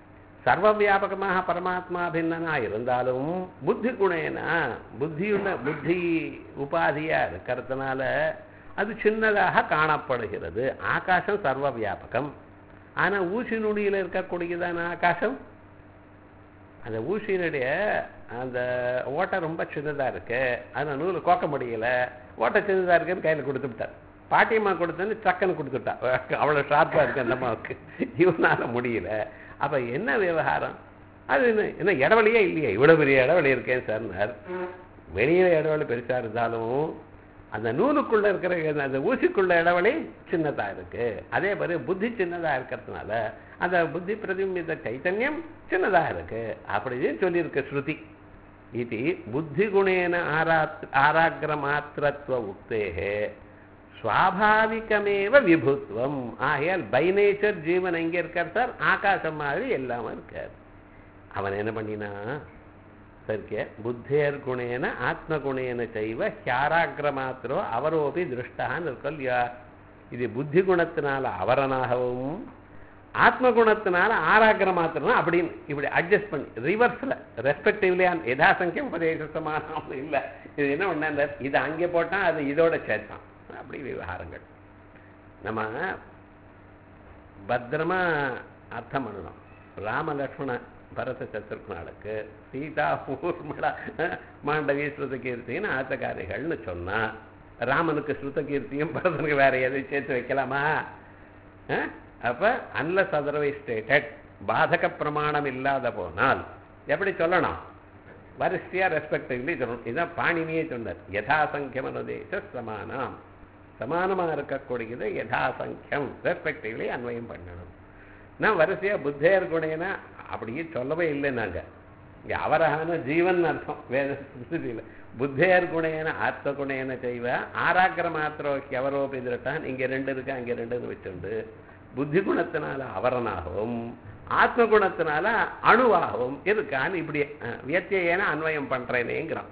சர்வ வியாபகமாக பரமாத்மா பின்னனா இருந்தாலும் புத்தி குணேன புத்தியுள்ள புத்தி உபாதியா இருக்கிறதுனால அது சின்னதாக காணப்படுகிறது. ஆகாசம் சர்வ வியாபகம். ஆனா ஊசி நுனியில இருக்கக்கூடியதான ஆகாசம், அந்த ஊசியினுடைய அந்த ஓட்டை ரொம்ப சின்னதா இருக்கு, அந்த நூல் கோக்க முடியல, ஓட்டை சின்னதா இருக்குன்னு கையில கொடுத்து விட்டார். பாட்டியம்மா கொடுத்தது சக்கன்னு கொடுத்துட்டா, அவ்வளவு ஷார்ப்பா இருக்கு அந்த அம்மாவுக்கு, இவனால முடியல. அப்ப என்ன விவகாரம்? அது என்ன என்ன இடவெளியே இல்லையே, இவ்வளவு பெரிய இடவெளி இருக்கேன் சார். வெளியில இடவெளி பெருசா இருந்தாலும் அந்த நூலுக்குள்ள இருக்கிற அந்த ஊசிக்குள்ள இடவெளி சின்னதா இருக்கு. அதே மாதிரி புத்தி சின்னதா இருக்கிறதுனால அந்த புத்தி பிரதிபிம்ப சைத்தன்யம் சின்னதா இருக்கு அப்படின்னு சொல்லியிருக்க ஸ்ருதி. இது புத்தி குணேன ஆரா ஆராக்கிர மாத்திரத்துவ உக்தேகே சுவாபாவிகமேவ விபுத்துவம். ஆகையால் பை நேச்சர் ஜீவன் எங்கே இருக்கார் சார்? ஆகாசம் மாதிரி எல்லாமே இருக்கார். அவன் என்ன பண்ணினா சரிக்க புத்தேர் குணேன ஆத்ம குணேன செய்வ ஹியாராக்கிர மாத்திரோ அவரோபி திருஷ்டான்னு இருக்கும் இல்லையா? இது புத்தி குணத்தினால அவரனாகவும் ஆத்ம குணத்தினால ஆராக்கிர மாத்திரம் அப்படின்னு இப்படி அட்ஜஸ்ட் பண்ணி ரிவர்ஸ்ல ரெஸ்பெக்டிவ்லி யதாசங்கியம் உபதேச சமானம் இல்லை. இது என்ன பண்ண, இது அங்கே போட்டான் அது இதோட சேர்த்தான், அப்படி விவகாரங்கள். நம்ம பத்திரமா அர்த்தம் பண்ணணும். ராம லக்ஷ்மண பரத சத்ருக்னாளுக்கு சீதா ஊர்மிளா மாண்டவி ஸ்ருத கீர்த்தின்னு ஆத்தகாரிகள்னு சொன்னா, ராமனுக்கு ஸ்ருத கீர்த்தியும் பரதனுக்கு வேற எதையும் சேர்த்து வைக்கலாமா? அப்ப அன்லஸ் அதர்வைஸ் ஸ்டேட்டட் பாதக பிரமாணம் இல்லாத போனால் எப்படி சொல்லணும்? வரிசையா ரெஸ்பெக்டிவ்லி சொல்லணும். இதுதான் பாணினியே சொன்னார். யதாசங்கியம் அனுதேச சமானம், சமானமாக இருக்கக்கூடியது யதாசங்கியம் ரெஸ்பெக்டிவ்லி அன்வயம் பண்ணணும். நான் வரிசையா புத்தேர் குணேனா அப்படியே சொல்லவே இல்லை. நாங்க இங்க அவரகான ஜீவன் அர்த்தம் வேத புத்தேர் குணேன ஆத்ம குணேன செய்வ ஆராக்கிர மாத்திரோக்கி அவரோபி திருட்டான். இங்க ரெண்டு இருக்கு அங்க ரெண்டுன்னு வச்சுண்டு புத்தி குணத்தினால அவரனாகவும் ஆத்ம குணத்தினால அணுவாகவும் இருக்கான்னு இப்படி வியத்தியேன அன்வயம் பண்றேனேங்கிறான்.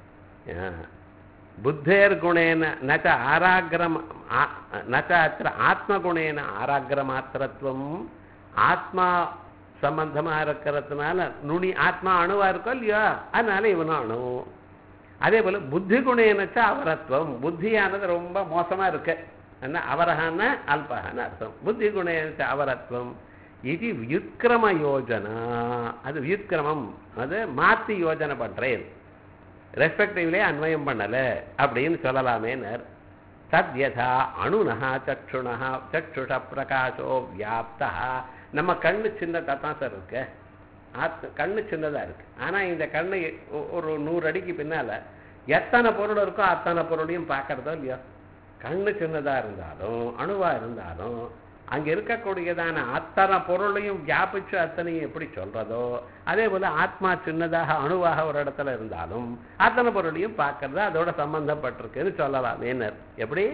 புத்தேர் குணேன நச்ச ஆராக்கிரம் நச்ச அத்திர ஆத்ம குணேன ஆராக்கிர மாத்திரத்துவம். ஆத்மா சம்பந்தமா இருக்கிறதுனால நுனி ஆத்மா அணுவா இருக்கும் இல்லையா, அதனால இவனும் அணு. அதே போல புத்தி குணேனச்ச அவரத்துவம், புத்தியானது ரொம்ப மோசமா இருக்கு, அவரகான அல்பகான அர்த்தம். புத்தி குணேனச்ச அவரத்துவம் இது வியுத்கிரம யோஜனா. அது வியுத்கிரமம், அது மாத்தி யோஜனை பண்றேன், ரெஸ்பெக்டிவ்லே அன்வயம் பண்ணல அப்படின்னு சொல்லலாமேனர். தத்யதா அணுனஹா சக்ஷுணஹா சக்ஷுஷ பிரகாசோ வியாப்தா. நம்ம கண்ணு சின்னதா தான் சார் இருக்கு, ஆத் கண்ணு சின்னதா இருக்கு. ஆனா இந்த கண்ணு ஒரு நூறு அடிக்கு பின்னால எத்தனை பொருள் இருக்கோ அத்தனை பொருளையும் பார்க்கறதோ இல்லையோ. கண்ணு சின்னதா இருந்தாலும் அணுவா இருந்தாலும் அங்க இருக்கக்கூடியதான அத்தனை பொருளையும் வியாபிச்சு அத்தனையும் எப்படி சொல்றதோ அதே போல ஆத்மா சின்னதாக அணுவாக ஒரு இடத்துல இருந்தாலும் அத்தனை பொருளையும் பார்க்கறது அதோட சம்பந்தப்பட்டிருக்குன்னு சொல்லலாம். ஏனர் எப்படி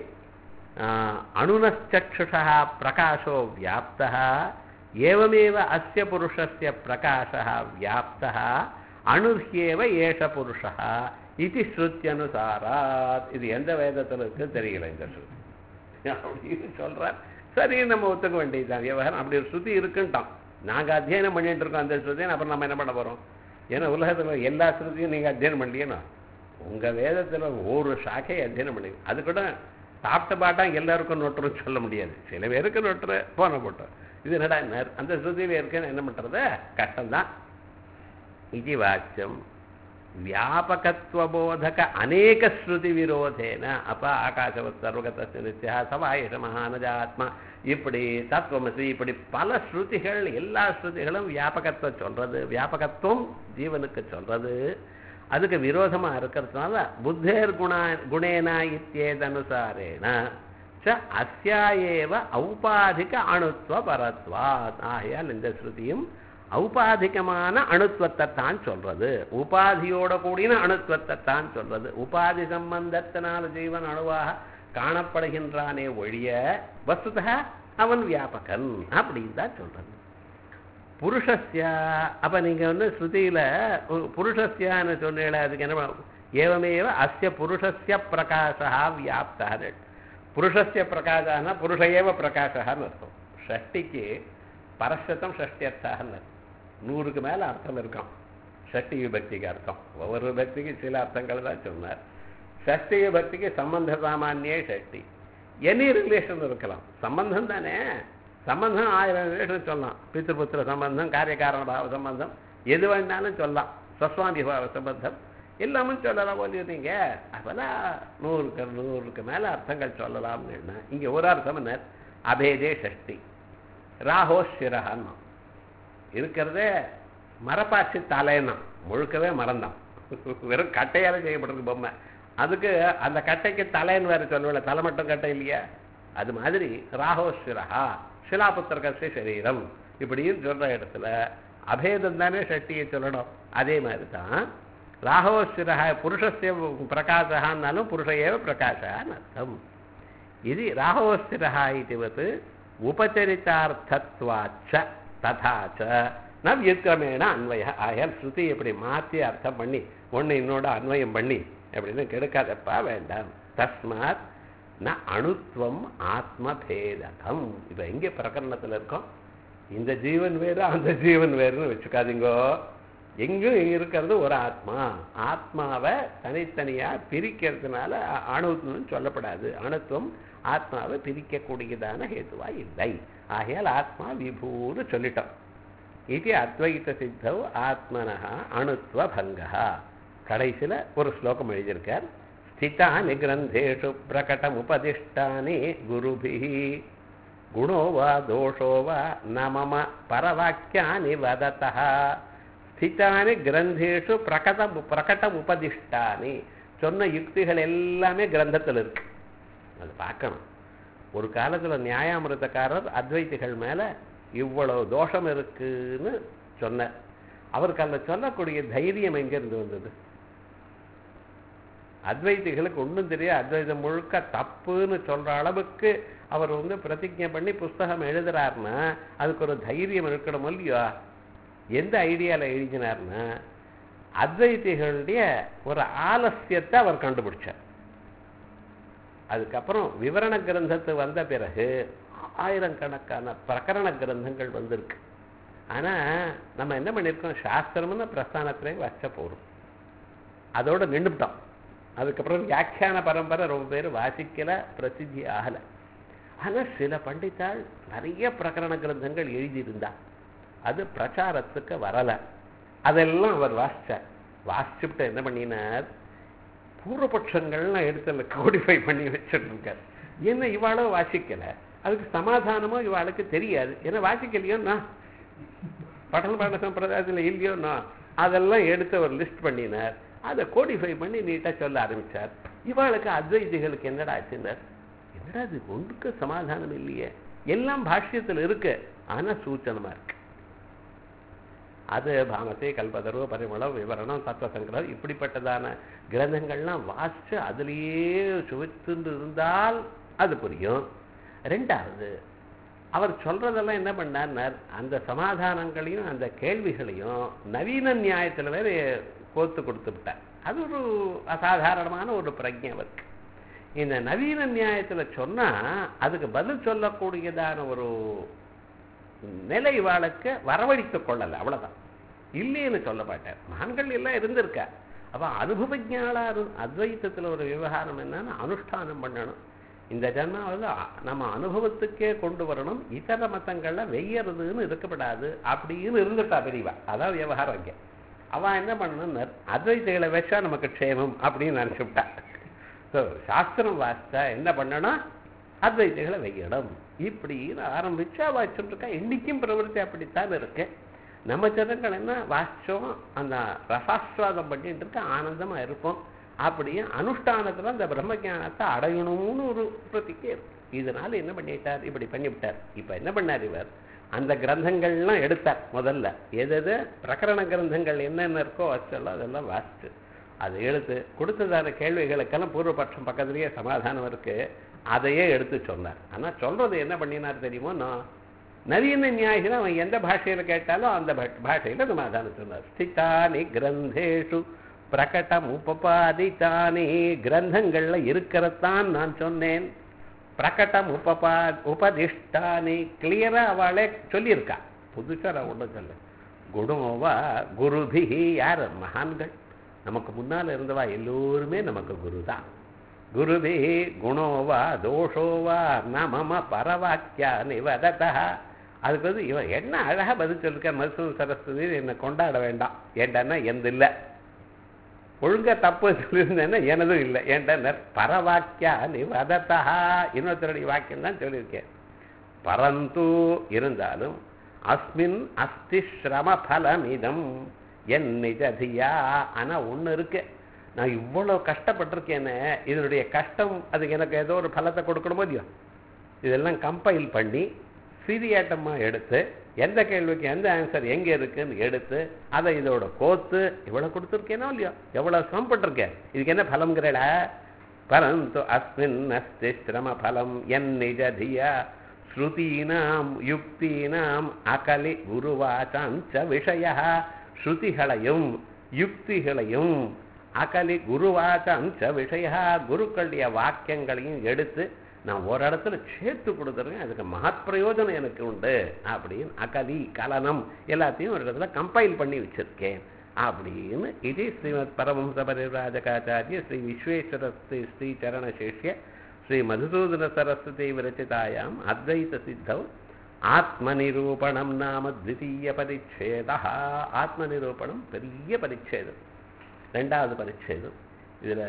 அணுனச்சக்ஷுஷா பிரகாசோ வியாப்தா ஏவமேவ அஸ்ய புருஷஸ்ய பிரகாசः வியாப்தः அணுர்ஹ்யேவ ஏஷ புருஷः இது ஸ்ருத்யனுசாராத். இது எந்த வேதத்தில் இருக்கு தெரியல இந்த ஸ்ருதி அப்படின்னு சொல்றார். சரி, நம்ம ஒத்துக்க வேண்டியதுதான் விவகாரம். அப்படி ஒரு ஸ்ருதி இருக்குன்ட்டான். நாங்கள் அத்தியனம் பண்ணிட்டு இருக்கோம் அந்த ஸ்ருதியை, அப்புறம் நம்ம என்ன பண்ண போறோம்? ஏன்னா உலகத்தில் எல்லா ஸ்ருதியும் நீங்கள் அத்தியனம் பண்ணலையேன்னா உங்கள் வேதத்தில் ஒரு சாக்கையை அத்தியனம் பண்ணி அது கூட சாப்பிட்ட பாட்டா எல்லாருக்கும் நோட்டுன்னு சொல்ல முடியாது. சில பேருக்கு நோட்டுற போன போட்டோம். இது என்னடா அந்த ஸ்ருதியில் இருக்குன்னு என்ன பண்ணுறது? கஷ்டம்தான். இது வாக்கியம் வியாபகத்துவபோதக அநேக ஸ்ருதி விரோதேன. அப்ப ஆகாசவத் சர்வகத நித்யா சவாயஷ மகானஜாத்மா இப்படி தத்துவமசி இப்படி பல ஸ்ருதிகள், எல்லா ஸ்ருதிகளும் வியாபகத்துவம் சொல்றது, வியாபகத்துவம் ஜீவனுக்கு சொல்றது. அதுக்கு விரோதமா இருக்கிறதுனால புத்தேர் குணா குணேனா இத்தியேதனுசாரேன ச அஸ்யாயேவ ஔபாதிக அணுத்துவ பரத்வாத். ஆகையால் இந்த ஸ்ருதியும் ஔபாதிகமான அணுத்துவத்தை தான் சொல்றது, உபாதியோட கூடின அணுத்துவத்தை தான் சொல்றது. உபாதி சம்பந்தத்தினால் ஜீவன் அணுவாக காணப்படுகின்றானே ஒழிய வஸ்துதா அவன் வியாபகன் அப்படின்னு தான் சொல்றது. புருஷஸ்ய அப்ப நீங்க வந்து ஸ்ருதியில புருஷஸ்யான்னு சொன்னீங்கள, அதுக்கு என்ன ஏவமேவ அஸ்ய புருஷஸ்ய பிரகாசா வியாப்தா. புருஷஸ்ய பிரகாசான புருஷ ஏவ பிரகாசான்னு அர்த்தம். ஷஷ்டிக்கு பரஷத்தம் ஷஷ்டியர்த்தான்னு. நூறுக்கு மேல அர்த்தம் இருக்கும். ஷஷ்டி விபக்திக்கு அர்த்தம், ஒவ்வொரு விபக்திக்கு சில அர்த்தங்கள் தான் சொன்னார். ஷஷ்டி விபக்திக்கு சம்பந்த சாமானியே ஷஷ்டி. எனி ரிலேஷன் இருக்கலாம், சம்பந்தம் தானே. சம்பந்தம் ஆயிரம் ரிலேஷன் சொல்லலாம். பித்ருபுத்திர சம்பந்தம், காரியகாரண பாவ சம்பந்தம், எது வேணாலும் சொல்லலாம். ஸ்வஸ்வாமி பாவ சம்பந்தம் எல்லாமும் சொல்லலாம் போலியோ நீங்க. அப்பெல்லாம் நூறுக்கு நூறுக்கு மேல அர்த்தங்கள் சொல்லலாம்னு. இங்க ஒரு அர்த்தம் என்ன, அபேதே ஷஷ்டி. ராஹோ சிரஹான்னு இருக்கிறதே மரப்பாச்சி தலைன்னா முழுக்கவே மறந்தான், வெறும் கட்டையால செய்யப்பட்டிருக்கு பொம்மை. அதுக்கு அந்த கட்டைக்கு தலைன்னு வேற சொல்லல, தலை மட்டும் கட்டை இல்லையா. அது மாதிரி ராஹோ சிரஹா சிலாபுத்திரகசி சரீரம் இப்படின்னு சொல்ற இடத்துல அபேதம் தானே ஷஷ்டியை சொல்லணும். அதே மாதிரி தான் ராஹோ சிரஹா புருஷஸ்ய பிரகாசகான்னாலும் புருஷையேவ பிரகாசான்னு அர்த்தம். இது ராஹோ சிரஹா இதுவத்து உபச்சரித்தார்த்தத்வாச்ச ததாச்ச ந வியுத்கிரமேண அன்வய. ஆயால் ஸ்ருதி எப்படி மாற்றி அர்த்தம் பண்ணி ஒன்று இன்னோட அன்வயம் பண்ணி அப்படின்னு கெடுக்காதப்பா, வேண்டாம். தஸ்மாத் ந அணுத்வம் ஆத்மபேதகம். இப்போ எங்கே பிரகரணத்தில் இருக்கோம், இந்த ஜீவன் வேறு அந்த ஜீவன் வேறுன்னு வச்சுக்காதீங்கோ. எங்கும் இருக்கிறது ஒரு ஆத்மா. ஆத்மாவை தனித்தனியாக பிரிக்கிறதுனால அணுன்னு சொல்லப்படாது. அணுத்துவம் ஆத்மாவை பிரிக்கக்கூடியதான ஹேதுவா இல்லை. ஆகையால் ஆத்மா விபூன்னு சொல்லிட்டோம். இது அத்வைத சித்தவ் ஆத்மனஹா அணுத்வ பங்கா. கடைசியில் ஒரு ஸ்லோகம் எழுதியிருக்கார். ஸ்திதானி கிரந்தேஷு பிரகடம் உபதிஷ்டானி குருபிஹி குணோ வா தோஷோ வா நமம பரவாக்கியானி வததஹ. ஸ்திதானி கிரந்தேஷு பிரகடம் பிரகடம் உபதிஷ்டானி. சொன்ன யுக்திகள் எல்லாமே கிரந்தத்தில் இருக்கு, அது பார்க்கணும். ஒரு காலத்தில் நியாயாமிருதக்காரர் அத்வைத்திகள் மேலே இவ்வளவு தோஷம் இருக்குன்னு சொன்னார். அவருக்கு அதில் சொல்லக்கூடிய தைரியம் எங்கேருந்து வந்தது? அத்வைத்திகளுக்கு ஒன்றும் தெரியாது, அத்வைதம் முழுக்க தப்புன்னு சொல்கிற அளவுக்கு அவர் வந்து பிரதிஜை பண்ணி புஸ்தகம் எழுதுறாருன்னா அதுக்கு ஒரு தைரியம் இருக்கணும் இல்லையோ. எந்த ஐடியாவில் எழுதினார்னா அத்வைத்திகளுடைய ஒரு ஆலசியத்தை அவர் கண்டுபிடிச்சார். அதுக்கப்புறம் விவரண கிரந்தத்து வந்த பிறகு ஆயிரக்கணக்கான பிரகரண கிரந்தங்கள் வந்திருக்கு. ஆனால் நம்ம என்ன பண்ணியிருக்கோம், சாஸ்திரம்னு பிரஸ்தானத்திலே வச்ச போகிறோம், அதோட நின்றுட்டோம். அதுக்கப்புறம் வியாக்கியான பரம்பரை ரொம்ப பேர் வாசிக்கலை, பிரசித்தி ஆகலை. ஆனால் சில பண்டித்தாள் நிறைய பிரகரண கிரந்தங்கள் எழுதியிருந்தா அது பிரச்சாரத்துக்கு வரலை. அதெல்லாம் அவர் வாசித்தார். வாசிச்சுட்டு என்ன பண்ணினார், பூர்வபட்சங்கள்லாம் எடுத்து கோடிஃபை பண்ணி வச்சுட்டு இருக்கார். என்ன இவாளோ வாசிக்கலை, அதுக்கு சமாதானமோ இவாளுக்கு தெரியாது. ஏன்னா வாசிக்கலையோன்னா பட்டண பாட சம்பிரதாயத்தில் இல்லையோன்னா அதெல்லாம் எடுத்து ஒரு லிஸ்ட் பண்ணினார். அதை கோடிஃபை பண்ணி நீட்டாக சொல்ல ஆரம்பித்தார். இவாளுக்கு அத்வைதிகளுக்கு என்னடா ஆச்சுன்னார், என்னடா இது ஒன்றுக்கு சமாதானம் இல்லையே, எல்லாம் பாஷ்யத்தில் இருக்கு ஆனால் சூச்சனமாக இருக்கு. அது பாமத்தை கல்பதரோ பரிமளம் விவரணம் தத்துவசங்கரம் இப்படிப்பட்டதான கிரந்தங்கள்லாம் வாசித்து அதுலேயே சுவைத்துண்டு இருந்தால் அது புரியும். ரெண்டாவது அவர் சொல்றதெல்லாம் என்ன பண்ணார், அந்த சமாதானங்களையும் அந்த கேள்விகளையும் நவீன நியாயத்தில் வேறு கோத்து கொடுத்து விட்டார். அது ஒரு அசாதாரணமான ஒரு பிரஜை அவருக்கு. இந்த நவீன நியாயத்தில் சொன்னால் அதுக்கு பதில் சொல்லக்கூடியதான ஒரு நிலை வாழ்க்கை வரவழைத்து கொள்ளலை, அவ்வளோதான். இல்லைன்னு சொல்ல மாட்டார். மகான்கள் எல்லாம் இருந்திருக்கா. அப்போ அனுபவஜாலா அத்வைத்தத்தில் ஒரு விவகாரம் என்னன்னா அனுஷ்டானம் பண்ணணும். இந்த ஜன்மாவில் நம்ம அனுபவத்துக்கே கொண்டு வரணும், இதர மதங்களில் வெய்யறதுன்னு இருக்கப்படாது அப்படின்னு இருந்துட்டா பெரியவா. அதான் விவகாரம் இங்கே. அவன் என்ன பண்ணணும்னு அத்வைத்திகளை வச்சா நமக்கு க்ஷேமம் அப்படின்னு நினச்சிவிட்டா. ஸோ சாஸ்திரம் வாசித்தா என்ன பண்ணணும், அத்வைத்திகளை வெய்யணும் இப்படின்னு ஆரம்பிச்சா வச்சுருக்கா. இன்னைக்கும் பிரவருத்தி அப்படித்தான் இருக்கு. நம்ம ஜனங்கள் என்ன வாசிச்சோம், அந்த ரசாஸ்வாதம் பண்ணிட்டு இருக்க ஆனந்தமாக இருப்போம். அப்படியே அனுஷ்டானத்தில் அந்த பிரம்மஜானத்தை அடையணும்னு ஒரு பிரதிக்கே இருக்கு. இதனால என்ன பண்ணிட்டார், இப்படி பண்ணிவிட்டார். இப்போ என்ன பண்ணார் இவர், அந்த கிரந்தங்கள்லாம் எடுத்தார். முதல்ல எது பிரகரண கிரந்தங்கள் என்னென்ன இருக்கோ வச்செல்லாம் அதெல்லாம் வாசிச்சு அதை எடுத்து கொடுத்ததான கேள்விகளுக்கெல்லாம் பூர்வபட்சம் பக்கத்துலேயே சமாதானம் இருக்கு, அதையே எடுத்து சொன்னார். ஆனால் சொல்றது என்ன பண்ணினார் தெரியுமோ, நான் நவீன நியாயிகள் அவன் எந்த பாஷையில் கேட்டாலும் அந்த பாஷையில் சமாதானம் சொன்னார். ஸ்திதானி கிரந்தேஷு பிரகடம் உபபாதித்தானி. கிரந்தங்கள்ல இருக்கிறதான் நான் சொன்னேன். பிரகடம் உபபா உபதிஷ்டானி கிளியரா அவளே சொல்லியிருக்கா. புதுசாக நான் ஒன்றும் சொல்ல, குணோவா குருபிஹி, யார் மகான்கள் நமக்கு முன்னால் இருந்தவா எல்லோருமே நமக்கு குரு தான். குருபிஹி குணோவா தோஷோவா ந மம பரவாக்கியா நிவததா. அதுக்கு வந்து இவன் என்ன அழகாக பதில் சொல்லிருக்க, மருத்துவ சரஸ்வதி என்னை கொண்டாட வேண்டாம் ஏண்டான்னா எந்த இல்லை, ஒழுங்கா தப்பு சொல்லியிருந்தேன்னா எனதும் இல்லை ஏன்டா பரவாக்கியா நிவததா, இன்னொருத்தருடைய வாக்கியம் தான் சொல்லியிருக்கேன். பரந்து இருந்தாலும் அஸ்மின் அஸ்தி ஸ்ரம பலமிதம் என் நிஜதியா. ஆனால் ஒன்று இருக்கு, நான் இவ்வளோ கஷ்டப்பட்டிருக்கேன்னு இதனுடைய கஷ்டம் அதுக்கு எனக்கு ஏதோ ஒரு பலத்தை கொடுக்கணுமோ இல்லையோ, இதெல்லாம் கம்பைல் பண்ணி சீரியாட்டமாக எடுத்து எந்த கேள்விக்கு எந்த ஆன்சர் எங்கே இருக்குன்னு எடுத்து அதை இதோட கோத்து இவ்வளோ கொடுத்துருக்கேனோ இல்லையோ, எவ்வளோ சிரமப்பட்டிருக்கேன், இதுக்கு என்ன பலம்ங்கிறடா. பரந்து அஸ்மின் அஸ்தி ஸ்ரம பலம் என் நிஜதியா ஸ்ருதீனாம் யுக்தீனாம் அகலி குருவாசாஞ்ச விஷய. ஸ்ருதிகளையும் யுக்திகளையும் அகலி குருவாசாஞ்ச விஷய, குருக்களுடைய வாக்கியங்களையும் எடுத்து நான் ஒரு இடத்துல சேர்த்து கொடுத்துருக்கேன், அதுக்கு மகத் பிரயோஜனம் எனக்கு உண்டு அப்படின்னு அகலி கலனம் எல்லாத்தையும் ஒரு இடத்துல கம்பைல் பண்ணி வச்சிருக்கேன் அப்படின்னு. இது ஸ்ரீமத் பரமஹம்ச பரிவ்ராஜகாச்சாரிய ஸ்ரீ விஸ்வேஸ்வர ஸ்ரீ சரணசேஷ்ய ஸ்ரீ மதுசூதன சரஸ்வதி விரச்சிதாயாம் அத்வைத சித்தௌ ஆத்மநிரூபணம் நாம த்விதீய பரிச்சேதா. ஆத்மநிரூபணம் பெரிய பரிச்சேதம், ரெண்டாவது பரிச்சேதம். இதில்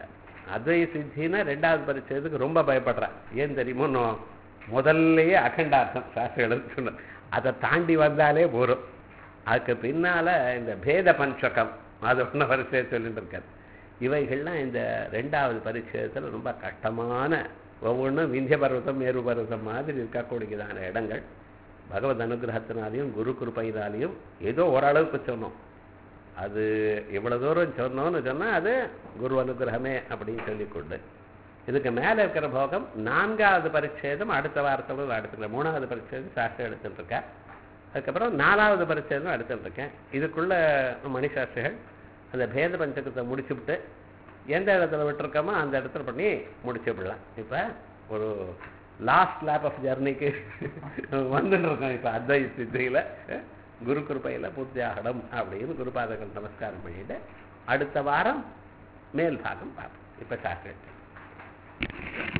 அத்வைத சித்தின்னா ரெண்டாவது பரிச்சேதத்துக்கு ரொம்ப பயப்படுறேன். ஏன் தெரியுமோ, முதல்லையே அகண்டார்த்தம் சாஸ்திரம் சொன்ன, அதை தாண்டி வந்தாலே போகிறோம். அதுக்கு பின்னால் இந்த பேத பஞ்சகம் அது ஒன்று பரிச்சயம் சொல்லிட்டு இருக்காரு. இவைகள்லாம் இந்த ரெண்டாவது பரிச்சயத்தில் ரொம்ப கஷ்டமான, ஒவ்வொன்றும் விந்திய பர்வதம் மேரு பர்வதம் மாதிரி இருக்கக்கூடியதான இடங்கள். பகவத் அனுகிரகத்தினாலையும் குரு கிருப்பையினாலையும் ஏதோ ஓரளவுக்கு சொன்னோம். அது இவ்வளோ தூரம் சொன்னோன்னு சொன்னால் அது குரு அனுகிரகமே அப்படின்னு சொல்லிக்கொண்டு, இதுக்கு மேலே இருக்கிற போகம் நான்காவது பரிச்சேதம் அடுத்த வாரத்தோடு அடுத்த மூணாவது பரிச்சேதம் சாஸ்திரம் எடுத்துட்டு இருக்கேன். அதுக்கப்புறம் நாலாவது பரிச்சேதம் எடுத்துட்டு இருக்கேன். இதுக்குள்ள மணிசாஸ்திரிகள் அந்த பேத பஞ்சகத்தை முடிச்சுவிட்டு எந்த இடத்துல விட்டுருக்கோமோ அந்த இடத்துல பண்ணி முடிச்சு விடலாம். இப்போ ஒரு லாஸ்ட் லேப் ஆஃப் ஜர்னிக்கு வந்துட்டு இருக்கோம். இப்போ அத்வைத சித்தியில் குரு கிருப்பையில் பூர்த்தி ஆகணும் அப்படின்னு குருபாதங்கள் நமஸ்காரம் பண்ணிட்டு அடுத்த வாரம் மேல் பாகம் பார்ப்போம். இப்போ சாஸ்திரம்